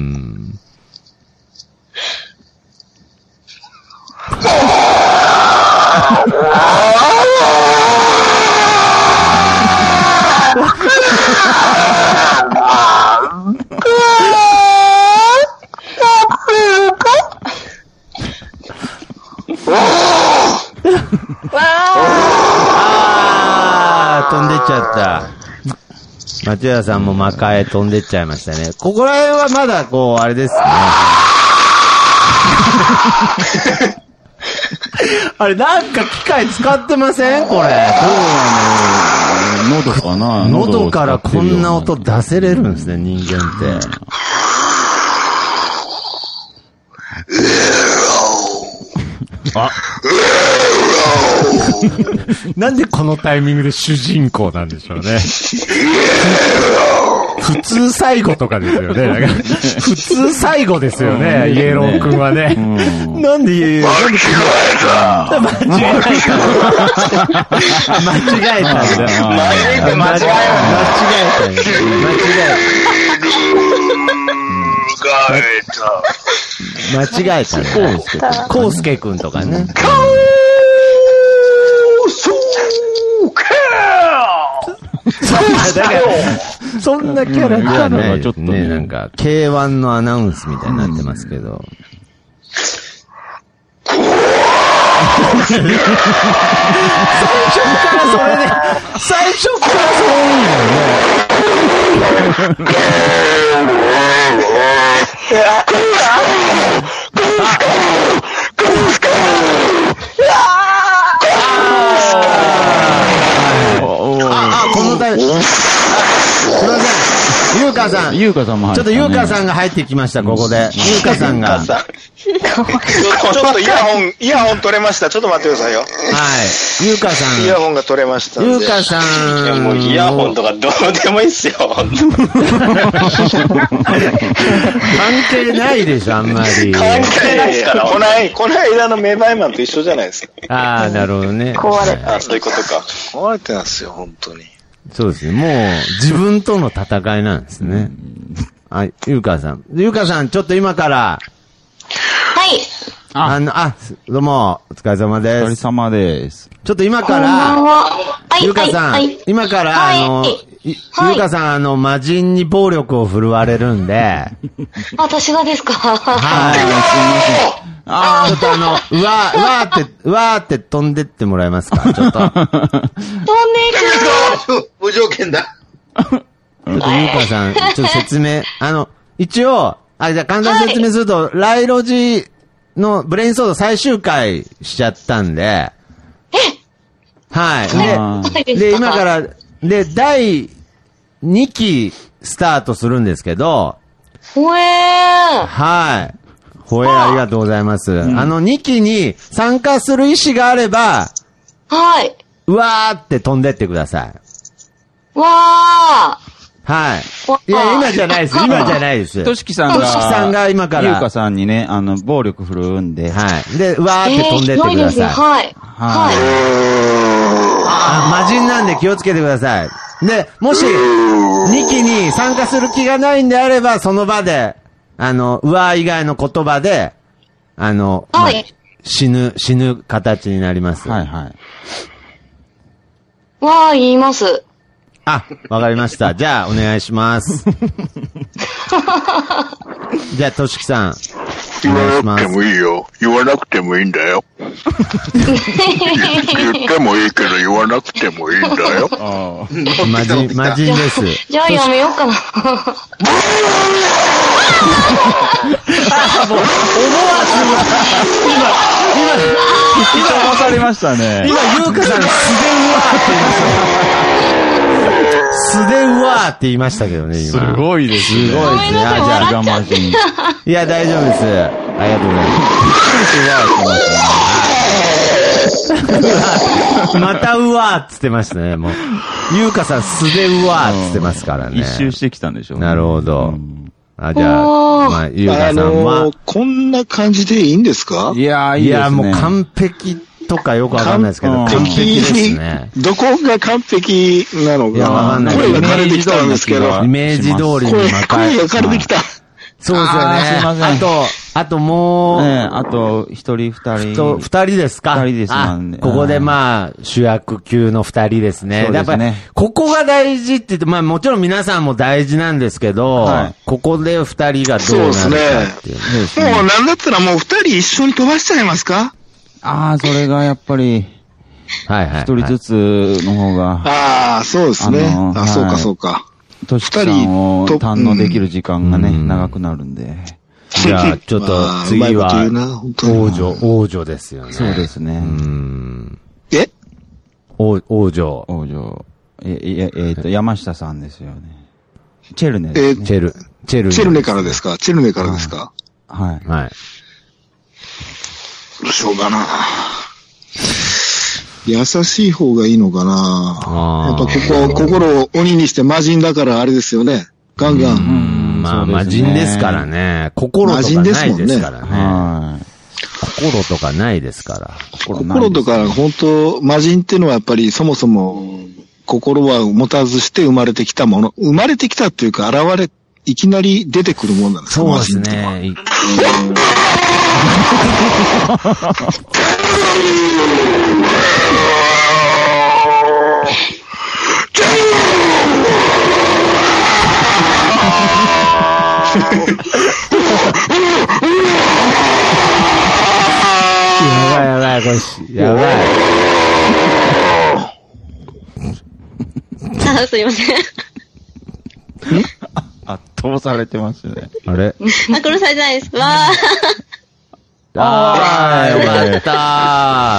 飛んでっちゃった。松屋さんも魔界へ飛んでっちゃいましたね。ここら辺はまだこう、あれですね。あれ、なんか機械使ってませんこれ。 喉かな。 喉からこんな音出せれるんですね、人間って。あなんでこのタイミングで主人公なんでしょうね。普通最後とかですよね。なんか普通最後ですよね、イエロー君はね。なんで間違えたんだ。間違えた。コウスケくんとかね。そんなキャラじゃないちょっとね、なんか K1 のアナウンスみたいになってますけど。最初からそれで、最初からそういいのよね。このタイミング。すいません。ゆうかさん。 ゆうかさんもちょっとゆうかさんが入ってきました、ここで。ゆうかさんが。 ちょっとイヤホン取れました。ちょっと待ってくださいよ。はい。 ゆうかさん。 イヤホンが取れましたんで。 ゆうかさん。 いや、もうイヤホンとかどうでもいいっすよ。関係ないでしょ、あんまり。 関係ないですから。 この間のメバイマンと一緒じゃないですか。 ああ、なるほどね。 壊れた。 そういうことか。壊れてますよ、本当に。 そうですね。もう、自分との戦いなんですね。はい、ゆうかさん。ゆうかさん、ちょっと今から。 はい。 どうも、お疲れ様です。 お疲れ様です。 ちょっと今から、ゆうかさん、今から、ゆうかさん、魔人に暴力を振るわれるんで。 私がですか？ はい。ちょっとうわーって飛んでってもらえますかちょっと。飛んでいく無条件だ。 ちょっとゆうかさん、ちょっと説明。一応、じゃあ簡単に説明すると、ライロジのブレインソード最終回しちゃったんで。はい。で、今から、第2期スタートするんですけど。はい。ありがとうございます。2期に参加する意思があれば、 はい。 うわーって飛んでってください。 はい。 いや、今じゃないです。 としきさんが今から。ゆうかさんにね、暴力振るうんで。 はい。で、うわーって飛んでってください。 はい。 魔人なんで気をつけてください。で、もし、2期に参加する気がないんであれば、その場で、うわー以外の言葉で、死ぬ形になります。 はいはい。 わー言います。 わかりました。じゃあ、お願いします。じゃあ、としきさん。 言わなくてもいいよ。言わなくてもいいんだよ。言ってもいいけど、言わなくてもいいんだよ。 魔人です。 じゃあ、やめようかな。 もう、思わず、 今騙されましたね。 今、ゆうかさん、素でうわーって言いましたけどね、今。 すごいですね。 すごいですね。じゃあ、 魔人。 いや、大丈夫です。 ありがとうございます。またうわーっつってましたね、もう。ゆうかさん素でうわーっつってますからね。 一周してきたんでしょうね。 なるほど。あ、じゃあ、まあ、ゆうかさんは。 こんな感じでいいんですか？ いや、いいですね。 いや、もう完璧とかよくわかんないですけど、完璧ですね。 どこが完璧なのか。 いや、わかんない。 声が枯れてきたんですけど。 イメージ通りに魔界。 声が枯れてきた。 そうですよね。 すいません。 あともう、 あと、一人二人。 二人ですか？ 二人ですなんで。 ここでまあ、主役級の二人ですね。やっぱり、ここが大事って言って、まあもちろん皆さんも大事なんですけど、ここで二人がどうなるかっていう。 そうですね。もうなんだったらもう二人一緒に飛ばしちゃいますか？ ああ、それがやっぱり、 はいはい。 一人ずつの方が。 ああ、そうですね。あ、そうかそうか。 二人を堪能できる時間がね、長くなるんで。 じゃあ、ちょっと、次は、王女ですよね。 そうですね。 え？ 王女。 山下さんですよね。チェルネですね。チェルネからですか？チェルネからですか？ はい。 はい。 どうしようかな。優しい方がいいのかな。やっぱ心を鬼にして魔人だからあれですよね。ガンガン。 まあ、魔人ですからね。心とかないですからね。心とかないですから。 心とか、本当魔人っていうのはやっぱりそもそも、心は持たずして生まれてきたもの。生まれてきたっていうか、いきなり出てくるものなんですか？ そうですね。やばい、これ、やばい。 あ、すいません。 圧倒されてますね。 あれあ、これされじゃないです。わー。あー、よかった。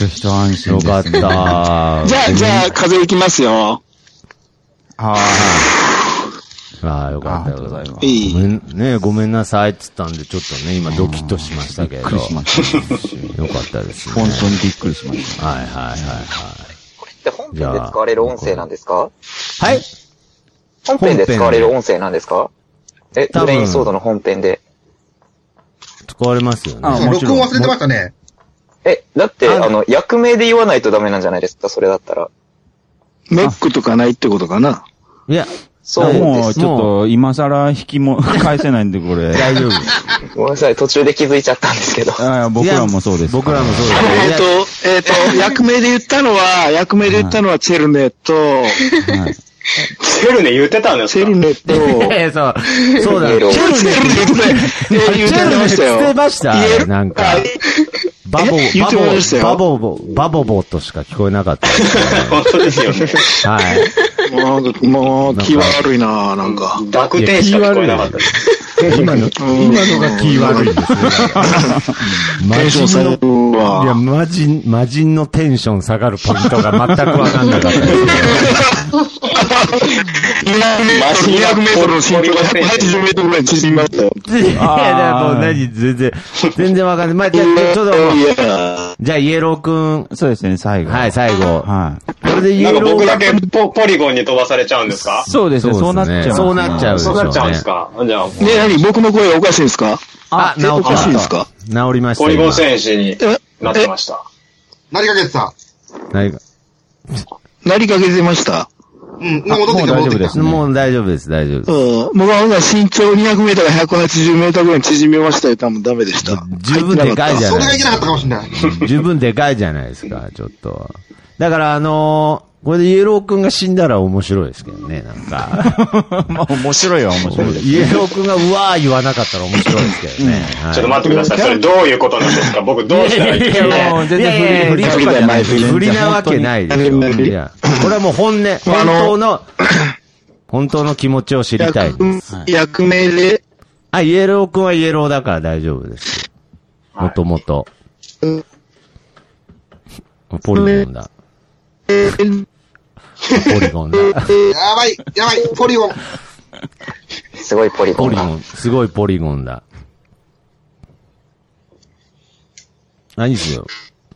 一安心。 よかった。 じゃあ、風いきますよ。 ああ、よかった。ありがとうございます。ごめんなさいって言ったんで、ちょっとね、今ドキッとしましたけど。 びっくりしました。 よかったですね。 本当にびっくりしました。 はい。 これって本編で使われる音声なんですか？ はい。 本編で使われる音声なんですか？ブレインソードの本編で。 使われますよね。 録音忘れてましたね。 だって、役名で言わないとダメなんじゃないですか、それだったら。 メックとかないってことかな？ いや、 そうです。 もう、ちょっと、今更引きも返せないんで、これ。 大丈夫。 ごめんなさい、途中で気づいちゃったんですけど。 僕らもそうです。 僕らもそうです。 役名で言ったのは、チェルネと、 チェルネ言ってたんですか？ チェルネと、 そうだ、チェルネ言ってましたよ。 言ってましたなんか。バボボとしか聞こえなかった。 本当ですよね。 はい。 もう、気悪いななんか。 濁点しか聞こえなかったです。 今のが気悪いですね。 テンション下がるわ。 いや、魔人のテンション下がるポイントが全くわかんなかったです。 200メートルの身長が180メートルぐらい縮みましたよ。 いや、もう全然わかんない。まあ、じゃあ、ちょっと、じゃあ、イエローくん。 そうですね、最後。 はい、最後。 はい。 これでイエローくん。 僕だけポリゴンに飛ばされちゃうんですか？ そうですね、そうなっちゃう。 そうなっちゃうでしょうね。 そうなっちゃうんですか？じゃあ。 何僕の声おかしいんですか？ 治おかしいんですか？ 治りました。 ポリゴン戦士になってました。 なりかけてた。 なりかけてました。 もう戻ってきた、戻ってきた。 もう大丈夫です。 僕は身長200メートルから180メートルぐらい縮めましたよ。多分ダメでした。 十分でかいじゃない。 それがいけなかったかもしれない。 十分でかいじゃないですか、ちょっと。だからこれでイエローくんが死んだら面白いですけどね、なんか。 まあ面白いは面白いです。 イエローくんがうわー言わなかったら面白いですけどね。 ちょっと待ってください。それどういうことなんですか？僕どうしたらいいですか？ 全然振りとかじゃない。 振りなわけないでしょ。いや、これはもう本当の気持ちを知りたいです。 役名でイエローくんはイエローだから大丈夫です。もともと。ポリゴンだ。ポリゴンだ。 やばい、ポリゴン。 すごいポリゴンだ。 すごいポリゴンだ。 何ですよ。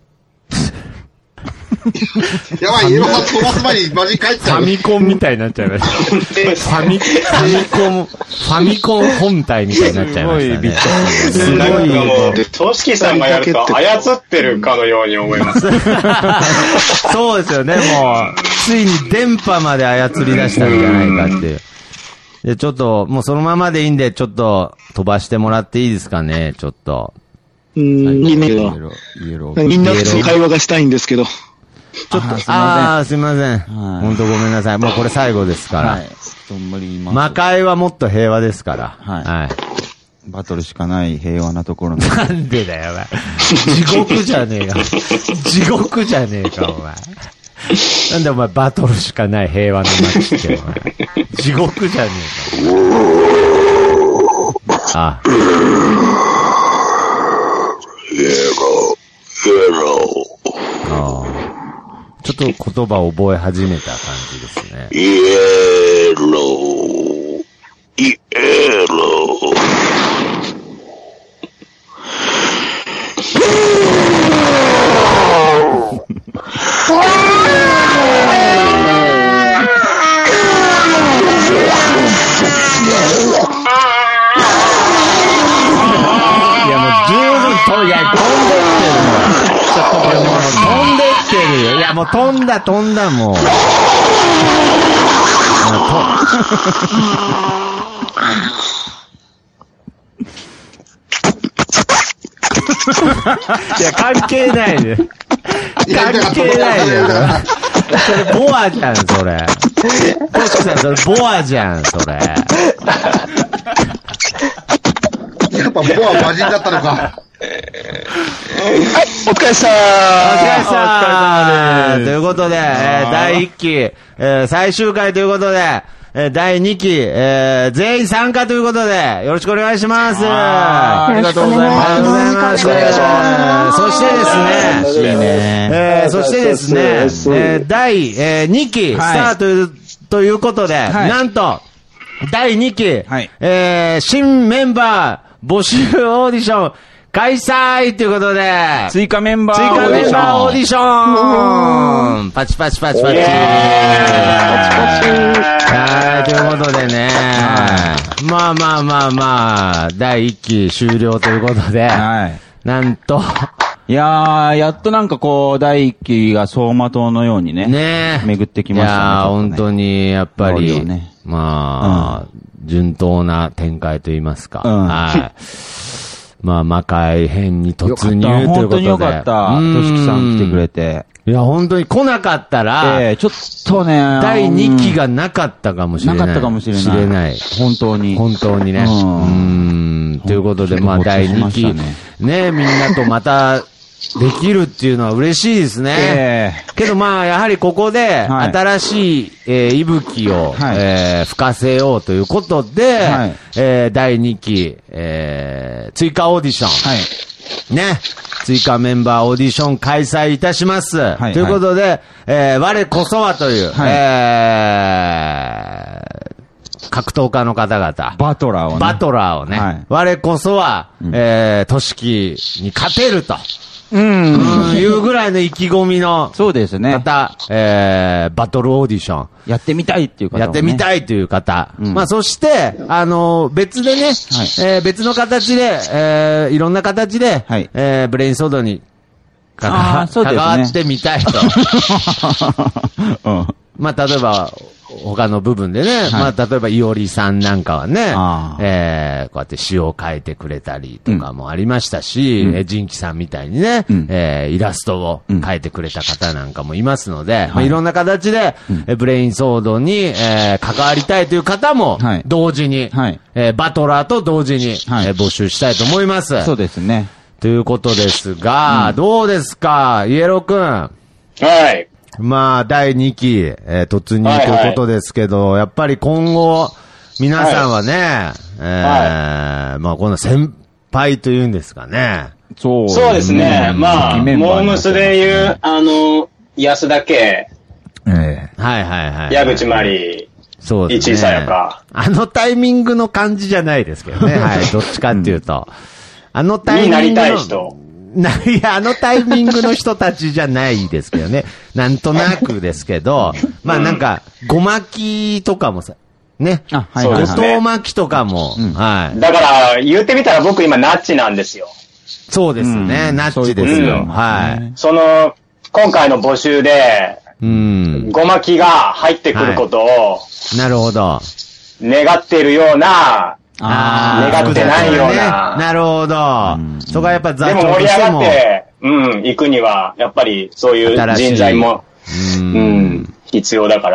やばい、イエローさん飛ばす前にマジ帰っちゃう。 ファミコンみたいになっちゃいました。ファミコン本体みたいになっちゃいましたね。 すごい。なんかもう、トシキさんがやると操ってるかのように思います。 そうですよね、もう。ついに電波まで操り出したんじゃないかっていう。で、ちょっと、もうそのままでいいんで、ちょっと飛ばしてもらっていいですかね、ちょっと。 いいねけど。みんなと会話がしたいんですけど。 ちょっと、すいません。本当ごめんなさい。もうこれ最後ですから。はい。魔界はもっと平和ですから。はい。 バトルしかない平和なところなんでだよ、お前。地獄じゃねえか。地獄じゃねえか、お前。なんでお前バトルしかない平和の街って、お前。地獄じゃねえか。あ。ちょっと言葉を覚え始めた感じですね。イエロー。イエロー。いやもう十分飛んでってるよ。いやもう飛んだもう。いや関係ないで。関係ないで。それボアじゃんそれ。トシさんそれボアじゃんそれ。 やっぱボア魔人だったのか。 はい、お疲れさー。ということで、第1期、最終回ということで、第2期、全員参加ということで、よろしくお願いします。 ありがとうございます。 ありがとうございます。そしてですね、第2期、スタートということで、なんと、第2期、新メンバー募集オーディション、開催ということで、 追加メンバーオーディションパチパチパチパチはい、ということでね、まあ、第1期終了ということで、なんと、 いやー、やっとなんかこう、第1期が走馬灯のようにね、巡ってきましたね。 いやー、本当に、やっぱり、まあ、順当な展開といいますか、はい。まあ、魔界編に突入ということで。 本当によかった。としきさん来てくれて。 いや、本当に来なかったら、 ちょっとね、 第2期がなかったかもしれない。 なかったかもしれない。本当にね。 ということで、まあ、第2期、ね、みんなとまた、できるっていうのは嬉しいですね。けどまあ、やはりここで、新しい、息吹を、吹かせようということで、第2期、追加オーディション。ね。追加メンバーオーディション開催いたします。ということで、我こそはという、格闘家の方々。 バトラーをね。我こそは、としきに勝てると。いうぐらいの意気込みの。 そうですね。 バトルオーディション。 やってみたいっていう方、 やってみたいという方。まあ、そして、別でね、別の形で、いろんな形で、ブレインソードに関わってみたいと。まあ、例えば、他の部分でね、まあ、例えば、いおりさんなんかはね、こうやって詩を書いてくれたりとかもありましたし、ジンキさんみたいにね、イラストを書いてくれた方なんかもいますので、まあ、いろんな形で、ブレインソードに、関わりたいという方も、同時に、バトラーと同時に、募集したいと思います。 そうですね。 ということですが、どうですか、イエローくん。 はい。 まあ、第2期、突入ということですけど、やっぱり今後、皆さんはね、まあ、この先輩というんですかね。 そうですね。まあ、モームスで言う、安田家、矢口まり、 そうですね。 市井さやか。 あのタイミングの感じじゃないですけどね。はい、どっちかっていうと。あのタイミングの。 になりたい人。 いや、あのタイミングの人たちじゃないですけどね。なんとなくですけど、まあなんか、ごまきとかもさ、ね。ごと巻きとかも、はい。 だから、言ってみたら僕今ナッチなんですよ。 そうですね、ナッチですよ。はい。 今回の募集で、ごまきが入ってくることを、 なるほど。 願っているような、願ってないような。 なるほど。そこはやっぱでも盛り上がって、行くには、やっぱりそういう人材も、必要だから、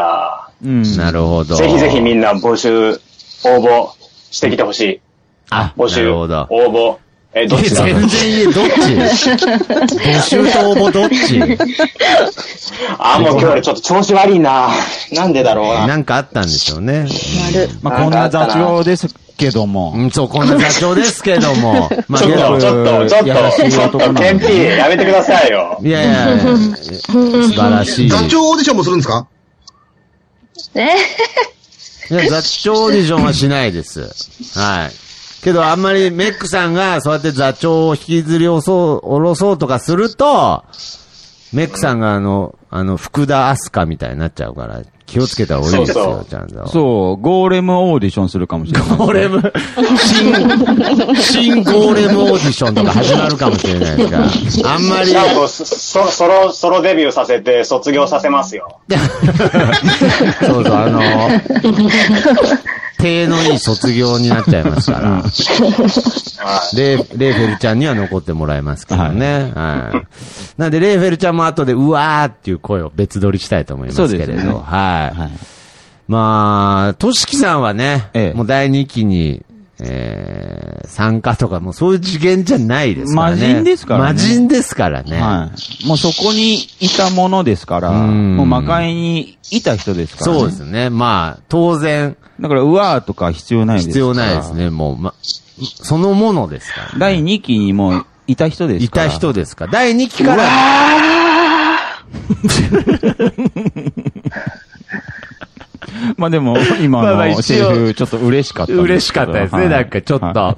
なるほど。 ぜひぜひみんな募集、応募してきてほしい。募集、応募。どっちだ全然どっち募集と応募どっちもう今日俺ちょっと調子悪いな。なんでだろうな。 なんかあったんでしょうね。 まあこんな座長ですけども。 そう、こんな座長ですけども。 まあちょっと、ケンピーやめてくださいよ。 いや、素晴らしい。 座長オーディションもするんですか？ いや、座長オーディションはしないです。はい。けどあんまりメックさんがそうやって座長を引きずり下ろそうとかすると、メックさんが福田明日香みたいになっちゃうから、気をつけた方がいいですよ、ちゃんと。 そう、ゴーレムオーディションするかもしれない。 ゴーレム、新ゴーレムオーディションとか始まるかもしれないですから。あんまり。 ソロデビューさせて卒業させますよ。 そう、手のいい卒業になっちゃいますから。レイフェルちゃんには残ってもらいますけどね。なんで、レイフェルちゃんも後で、うわーっていう声を別撮りしたいと思いますけれど。はい。まあ、としきさんはね、もう第2期に、参加とか、もうそういう次元じゃないですからね。 魔人ですからね。 魔人ですからね。 はい。もうそこにいたものですから、もう魔界にいた人ですからね。 そうですね。まあ、当然。 だから、うわーとか必要ないですから。 必要ないですね。もう、そのものですから、ね。 第2期にもういた人ですから。 いた人ですか。第2期から。 まあでも、今のセリフ、ちょっと嬉しかった。 嬉しかったですね。なんかちょっと、ちゃん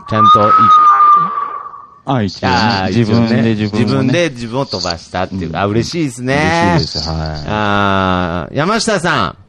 と、 自分で自分を飛ばしたっていう。嬉しいですね。 嬉しいです。はい。山下さん。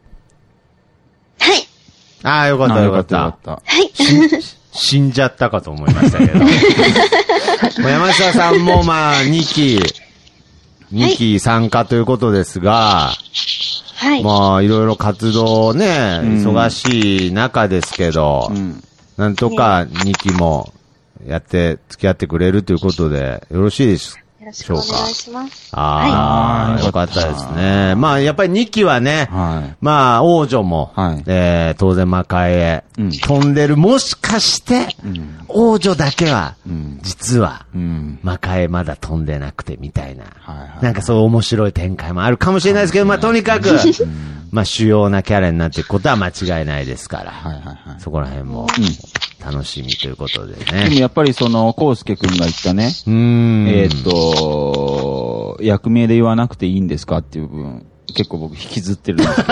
はい。 よかったよかった。 はい。 死んじゃったかと思いましたけど。山下さんも2期参加ということですが、 はい。 まあ、いろいろ活動ね、忙しい中ですけど、なんとか2期も付き合ってくれるということで、よろしいでしょうか。 よろしくお願いします。 よかったですね。まあ、やっぱり2期はね、まあ、王女も、当然魔界へ飛んでる。もしかして、王女だけは、実は、魔界へまだ飛んでなくてみたいな、なんかそういう面白い展開もあるかもしれないですけど、まあ、とにかく、まあ、主要なキャラになっていくことは間違いないですから、そこら辺も、楽しみということでね。 でもやっぱりコウスケくんが言ったね、役名で言わなくていいんですかっていう部分、結構僕引きずってるんですけど。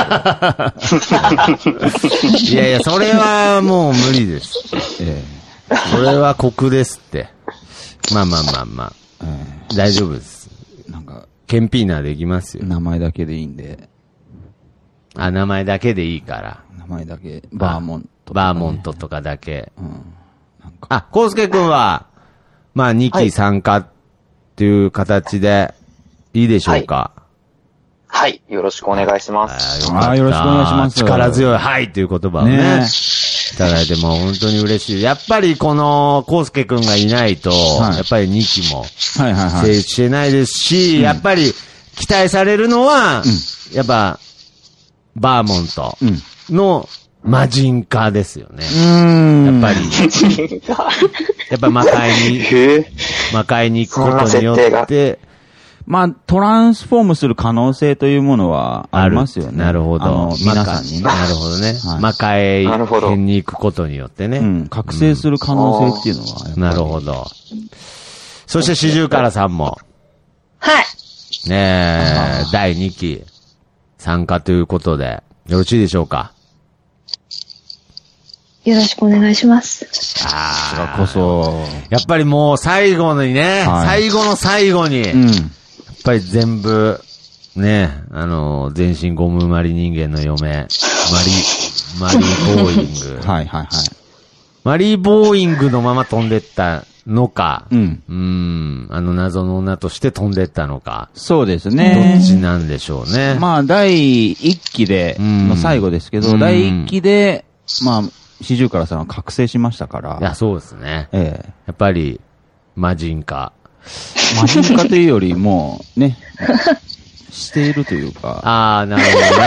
いやいや、それはもう無理です。それは酷ですって。まあ。大丈夫です。なんか、ケンピーナーできますよ。 名前だけでいいんで。 名前だけでいいから。 名前だけ、バーモント、 バーモントとかだけ。コウスケくんは、まあ2期参加っていう形でいいでしょうか。 はい。よろしくお願いします。 よろしくお願いします。 力強い、はいっていう言葉をね。いただいても本当に嬉しい。やっぱりこの、コウスケくんがいないと、やっぱり2期も、成立してないですし、やっぱり期待されるのは、やっぱ、バーモントの魔人化ですよね。やっぱり、やっぱ魔界に行くことによって、 まあ、トランスフォームする可能性というものはありますよね。 なるほど。 皆さんにね。 なるほどね。魔界編に行くことによってね。 覚醒する可能性っていうのは。 なるほど。そして四十からさんも。 はい。 ねえ、第2期参加ということで、よろしいでしょうか。 よろしくお願いします。 ああ。こそ。やっぱりもう最後にね、最後の最後に、やっぱり全部、ね、全身ゴムマリ人間の嫁、マリーボーイング。 はいはいはい。 マリーボーイングのまま飛んでったのか、謎の女として飛んでったのか。 そうですね。 どっちなんでしょうね。 まあ、第一期で、の最後ですけど、第一期で、まあ、四十からさんは覚醒しましたから。 いや、そうですね。やっぱり、魔人化。 魔人化というよりも、ね、しているというか。 ああ、なる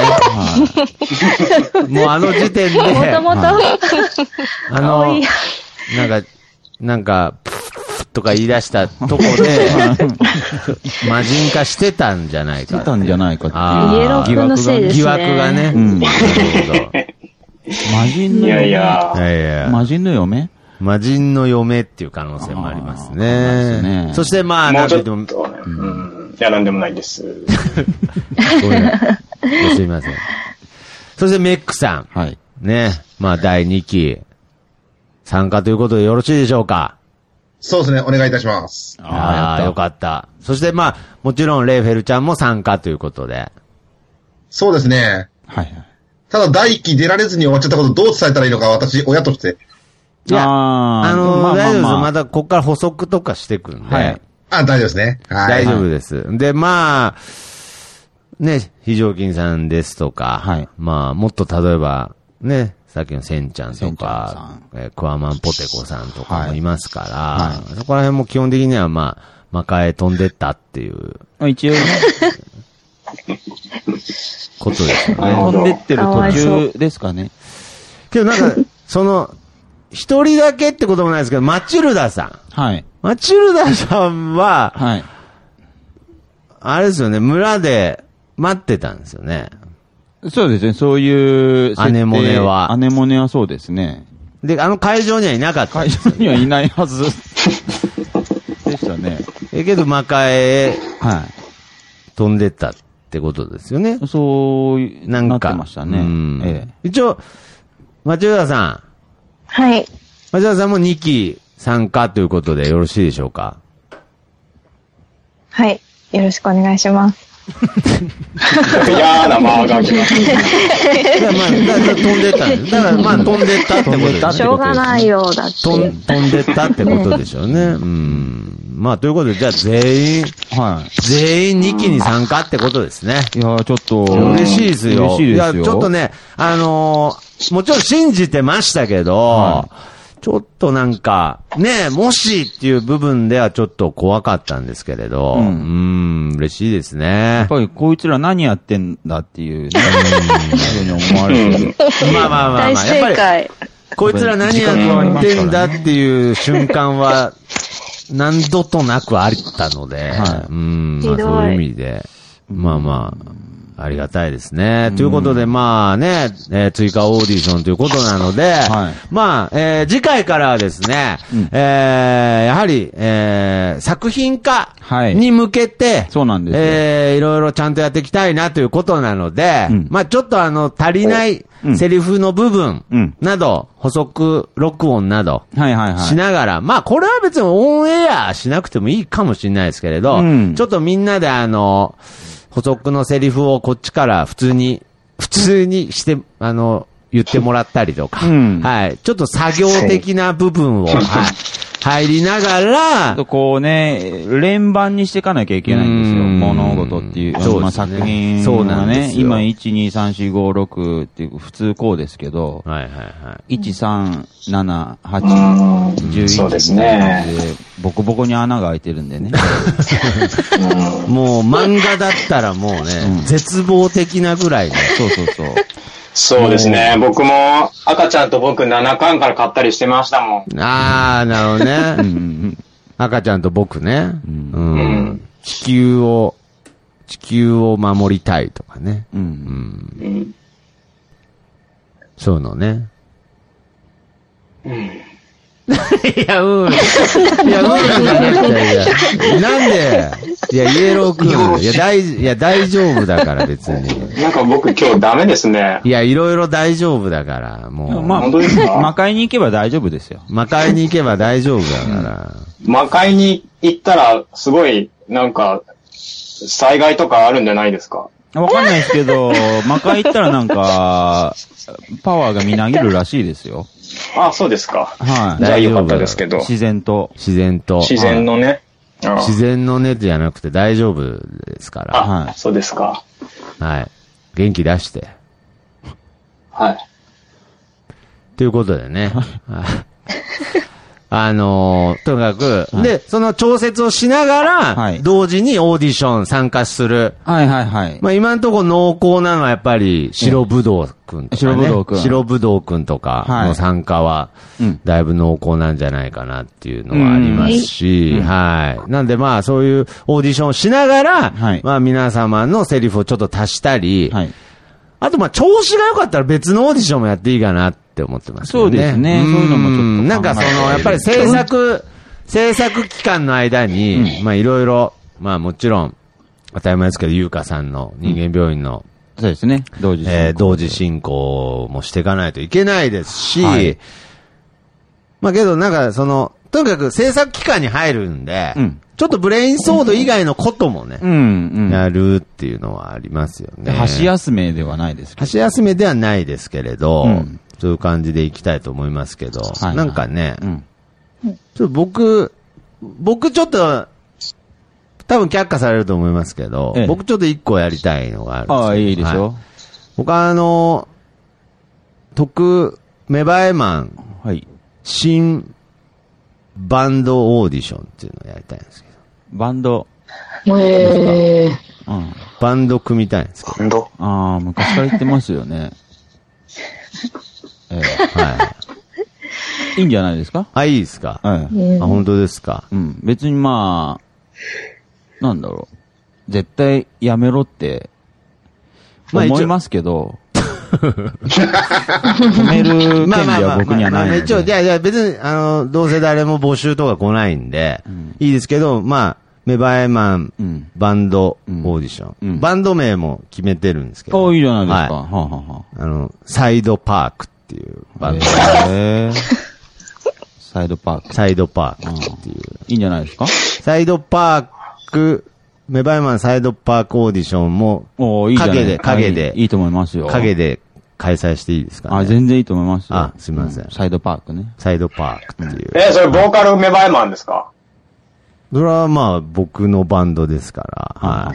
ほどね。もうあの時点で。 もともと。 なんか、とか言い出したとこで、魔人化してたんじゃないか。 してたんじゃないかっていう。イエロー君のせいですね。 疑惑がね。 魔人の嫁。魔人の嫁魔人の嫁っていう可能性もありますね。そしてまあ、 もうちょっと、いや、なんでもないです。すいません。そしてメックさん。 はい。 ね。まあ、第2期、参加ということでよろしいでしょうか？ そうですね、お願いいたします。 ああ、よかった。そしてまあ、もちろんレイフェルちゃんも参加ということで。 そうですね。 はいはい。 ただ、第1期出られずに終わっちゃったことどう伝えたらいいのか、私、親として。 いや、大丈夫です。また、こっから補足とかしていくんで。はい。 大丈夫ですね。 はい。大丈夫です。で、まあ、ね、非常勤さんですとか、はい。まあ、もっと例えば、ね、さっきのセンちゃんとか、クワマンポテコさんとかもいますから、はい。そこら辺も基本的にはまあ、魔界へ飛んでったっていう。 一応ね。 ことですよね。 飛んでってる途中ですかね。 けどなんか、一人だけってこともないですけど、マチルダさん。 はい。 マチルダさんは、はい。あれですよね、村で待ってたんですよね。 そうですね、そういう。 アネモネは。 アネモネはそうですね。 で、会場にはいなかった、 会場にはいないはず。でしたね。 けど魔界へ、はい。飛んでったってことですよね。 そうなってましたね。 一応、町浦さん。 はい。 町浦さんも2期参加ということでよろしいでしょうか？ はい。よろしくお願いします。 嫌な間が来ました。 飛んでったんです。だからまあ飛んでったってことです。 しょうがないようだって。 飛んでったってことでしょうね。まあということで、じゃあ全員2期に参加ってことですね。 いやちょっと。 嬉しいですよ。嬉しいですよ。いや、ちょっとね、もちろん信じてましたけど、ちょっとなんか、ね、もしっていう部分ではちょっと怖かったんですけれど、嬉しいですね。 やっぱりこいつら何やってんだっていうね、ふうに思われてる。 まあ、やっぱり、こいつら何やってんだっていう瞬間は、何度となくあったので、まあそういう意味で、まあ、ありがたいですね。ということで、まあね、追加オーディションということなので、まあ、次回からはですね、やはり、作品化に向けて、 そうなんですよ。 いろいろちゃんとやっていきたいなということなので、まあちょっと足りないセリフの部分など、補足録音など、しながら、まあこれは別にオンエアしなくてもいいかもしれないですけれど、ちょっとみんなで補足のセリフをこっちから普通にして、言ってもらったりとか、はい。ちょっと作業的な部分を、入りながら、 こうね、連番にしていかなきゃいけないんですよ。物事っていう。そうですね。作品がね、今1、2、3、4、5、6っていう普通こうですけど、1、3、7、8、11。 そうですね。 ボコボコに穴が開いてるんでね。 もう漫画だったらもうね、絶望的なぐらいね。 そうですね。僕も赤ちゃんと僕7巻から買ったりしてましたもん。 ああ、なるほどね。赤ちゃんと僕ね。地球を守りたいとかね。そういうのね。 いや、いや、なんでいや、イエロー君。いや、大丈夫だから、別に。 なんか僕今日ダメですね。 いや、いろいろ大丈夫だから、もう。 まあ、 本当ですか？ 魔界に行けば大丈夫ですよ。 魔界に行けば大丈夫だから。 魔界に行ったら、すごい、なんか、災害とかあるんじゃないですか？ わかんないですけど、魔界行ったらなんか、パワーがみなぎるらしいですよ。 あ、そうですか。 はい。 じゃあよかったですけど。 自然と。 自然のね。 自然のねじゃなくて大丈夫ですから。 はい。そうですか。 はい。元気出して。 はい。 ということでね。とにかく、で、その調節をしながら、同時にオーディション参加する。 はいはいはい。 まあ今のところ濃厚なのはやっぱり白ぶどうくんとか、ね。白ぶどうくんとかの参加は、だいぶ濃厚なんじゃないかなっていうのはありますし、はい。なんでまあそういうオーディションをしながら、まあ皆様のセリフをちょっと足したり、あとまあ調子が良かったら別のオーディションもやっていいかなって思ってますね。 そうですね。そういうのもちょっと。 なんかやっぱり制作期間の間に、まあいろいろ、まあもちろん、当たり前ですけど、ゆうかさんの人間病院の、 そうですね。同時進行もしていかないといけないですし、まあけどなんかとにかく制作期間に入るんで、ちょっとブレインソード以外のこともね、やるっていうのはありますよね。 箸休めではないですけど。 箸休めではないですけれど、そういう感じでいきたいと思いますけど、なんかね、ちょっと僕ちょっと、多分却下されると思いますけど、僕ちょっと一個やりたいのがあるんですよ。 ああ、いいでしょ。 僕メバエマン、新バンドオーディションっていうのをやりたいんですけど。 バンド。 バンド組みたいんですけど。 バンド？ ああ、昔から言ってますよね。 はい。 いいんじゃないですか？ あ、いいですか？あ、本当ですか？ 別にまあ、なんだろう。絶対やめろって、思いますけど、止める権利は僕にはないので。 一応、じゃあ別に、どうせ誰も募集とか来ないんで、いいですけど、まあ、メバエマン、バンド、オーディション。バンド名も決めてるんですけど。 ああ、いいじゃないですか。 サイドパークっていうバンド。 サイドパーク。 サイドパークっていう。 いいんじゃないですか？ サイドパーク、メバエマンサイドパークオーディションも、影で。 いいと思いますよ。 影で開催していいですかね？ あ、全然いいと思いますよ。 あ、すみません。 サイドパークね。 サイドパークっていう。 それボーカルメバエマンですか？ それはまあ僕のバンドですから、はい。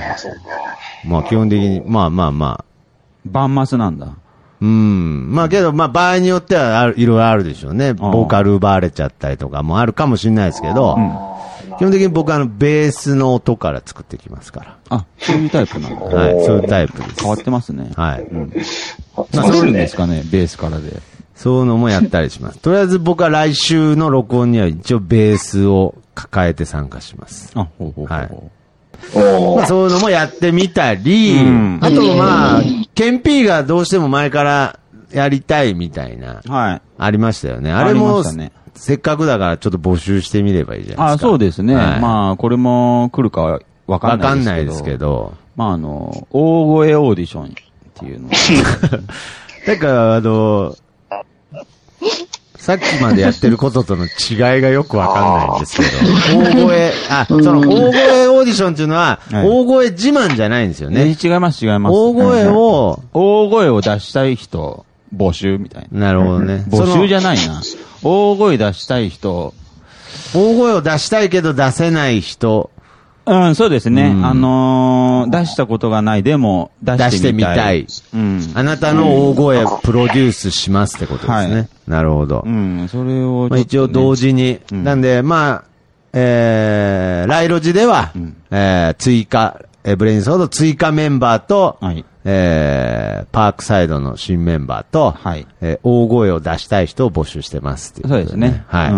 まあ基本的に、まあ。 バンマスなんだ。 まあけど、まあ場合によってはいろいろあるでしょうね。ボーカル奪われちゃったりとかもあるかもしれないですけど、基本的に僕ベースの音から作ってきますから。 あ、そういうタイプなんだ。 はい、そういうタイプです。 変わってますね。 はい。 そうですかね、ベースからで。 そういうのもやったりします。とりあえず僕は来週の録音には一応ベースを抱えて参加します。 あ、ほう。 はい。まあそういうのもやってみたり、あとまあ、ケンピーがどうしても前からやりたいみたいな、ありましたよね。あれも、せっかくだからちょっと募集してみればいいじゃないですか。 あ、そうですね。まあ、これも来るかわかんないですけど。まあ大声オーディションっていうの。 だからさっきまでやってることとの違いがよくわかんないんですけど、大声、大声オーディションっていうのは、大声自慢じゃないんですよね。 違います。大声を出したい人、募集みたいな。 なるほどね。 募集じゃないな。大声出したい人。 大声を出したいけど出せない人。 そうですね。出したことがない、でも出してみたい。 あなたの大声プロデュースしますってことですね。なるほど。 それを、 一応同時に。なんで、まあ、ライロジでは、追加、ブレインソード追加メンバーと、パークサイドの新メンバーと、大声を出したい人を募集してますっていう。 そうですね。 はい。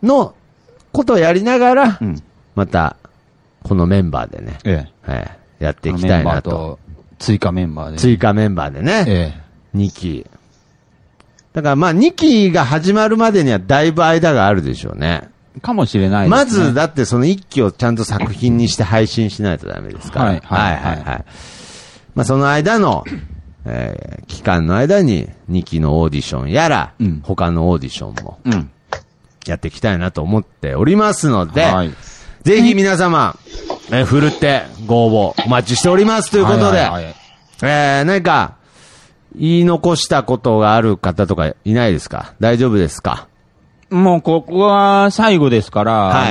のことをやりながら、また、このメンバーでね、やっていきたいなと。 追加メンバーで。 追加メンバーでね、2期。 だからまあ2期が始まるまでにはだいぶ間があるでしょうね。 かもしれないですね。 まず、だってその1期をちゃんと作品にして配信しないとダメですから。はいはいはい。まあその間の、期間の間に2期のオーディションやら、他のオーディションも、やっていきたいなと思っておりますので、ぜひ皆様、ふるってご応募お待ちしておりますということで、何か言い残したことがある方とかいないですか？大丈夫ですか？ もうここは最後ですから、はい、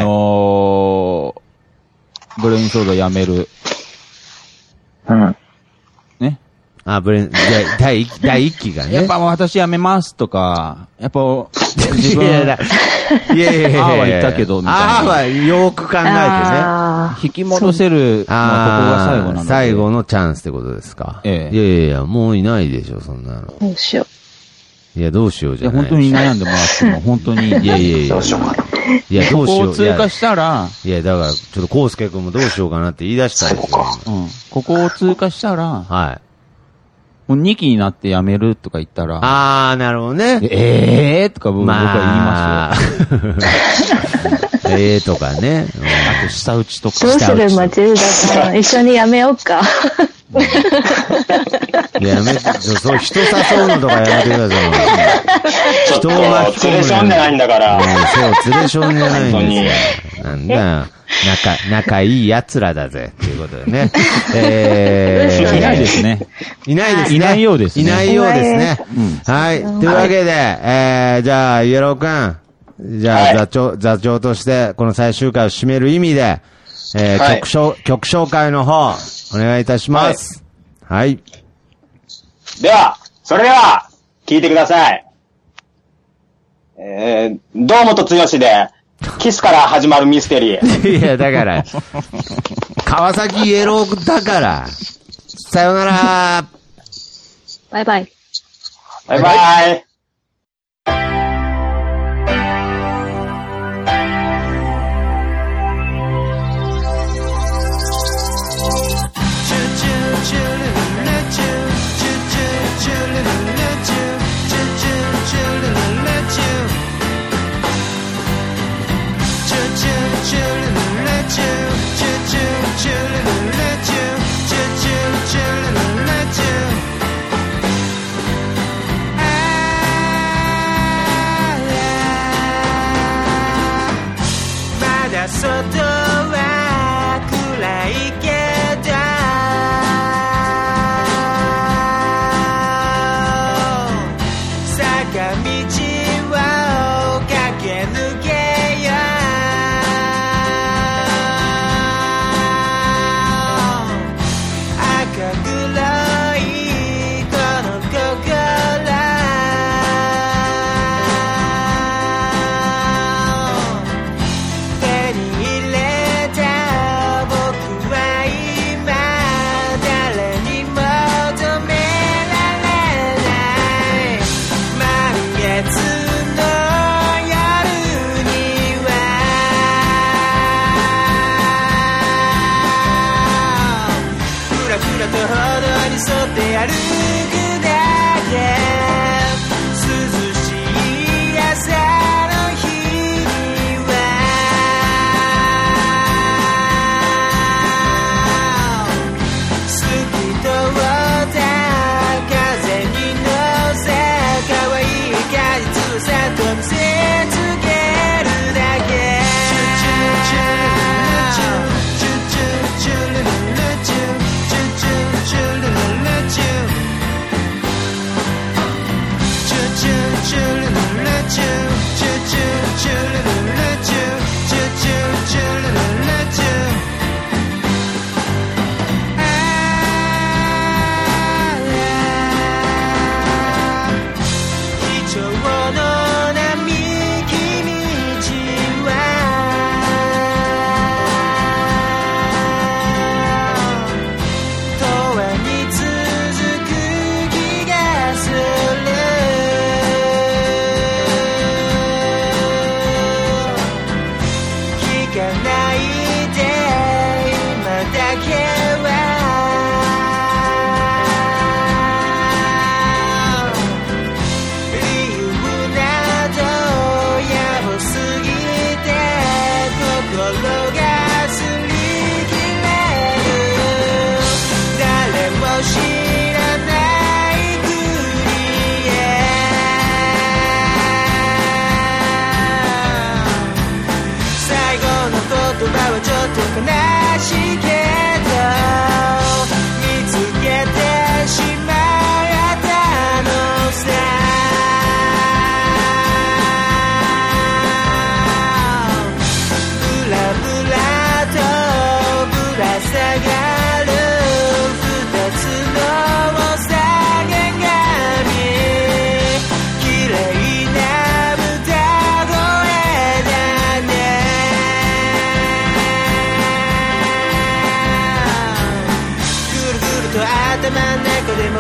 ブレインソードやめる。 うん。 ね。 第一期がね。 やっぱもう私やめますとか、やっぱ、自分、 いやああは言ったけど、みたいな。 ああはよく考えてね。 引き戻せる、まあ、ここが最後なので。 最後のチャンスってことですか。いや、もういないでしょ、そんなの。 どうしよう。 いや、どうしようじゃない。 本当に悩んでもらっても、本当に。 いや。 どうしようかな。 いや、どうしよう。 ここを通過したら。 いや、だから、ちょっと、コウスケ君もどうしようかなって言い出したんですよ。 ここを通過したら。 はい。 もう2期になって辞めるとか言ったら。 なるほどね。 とか僕は言いますよ。 とかね。 あと、下打ちとか。 どうするマチルダさん。一緒に辞めようか。 やめて、そう、人誘うのとかやめてください。 人を巻き込む。連れションじゃないんだから。 そう、連れションじゃないんですよ。なんだよ。仲いい奴らだぜ。ということでね。 いないですね。 いないですね。 いないようですね。 いないようですね。はい。というわけで、じゃあ、イエロー君。じゃあ、座長として、この最終回を締める意味で、曲紹介の方、お願いいたします。はい。 では、それでは、聞いてください。堂本剛で、キスから始まるミステリー。 いや、だから、川崎イエローだから、さよなら。 バイバイ。 バイバイ。 外は暗いけど坂道を駆け抜けよ赤黒いこの心手に入れ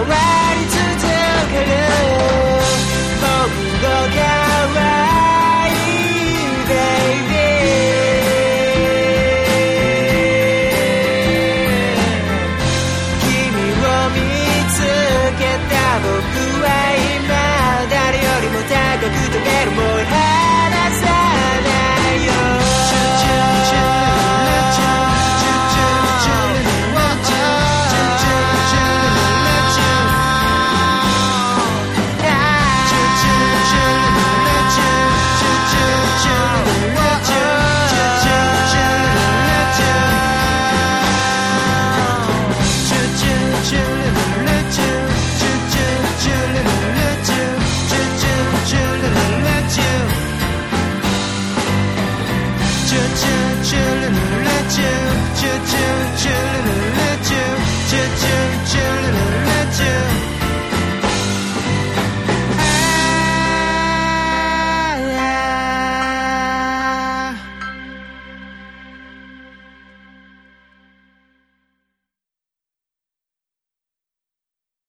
は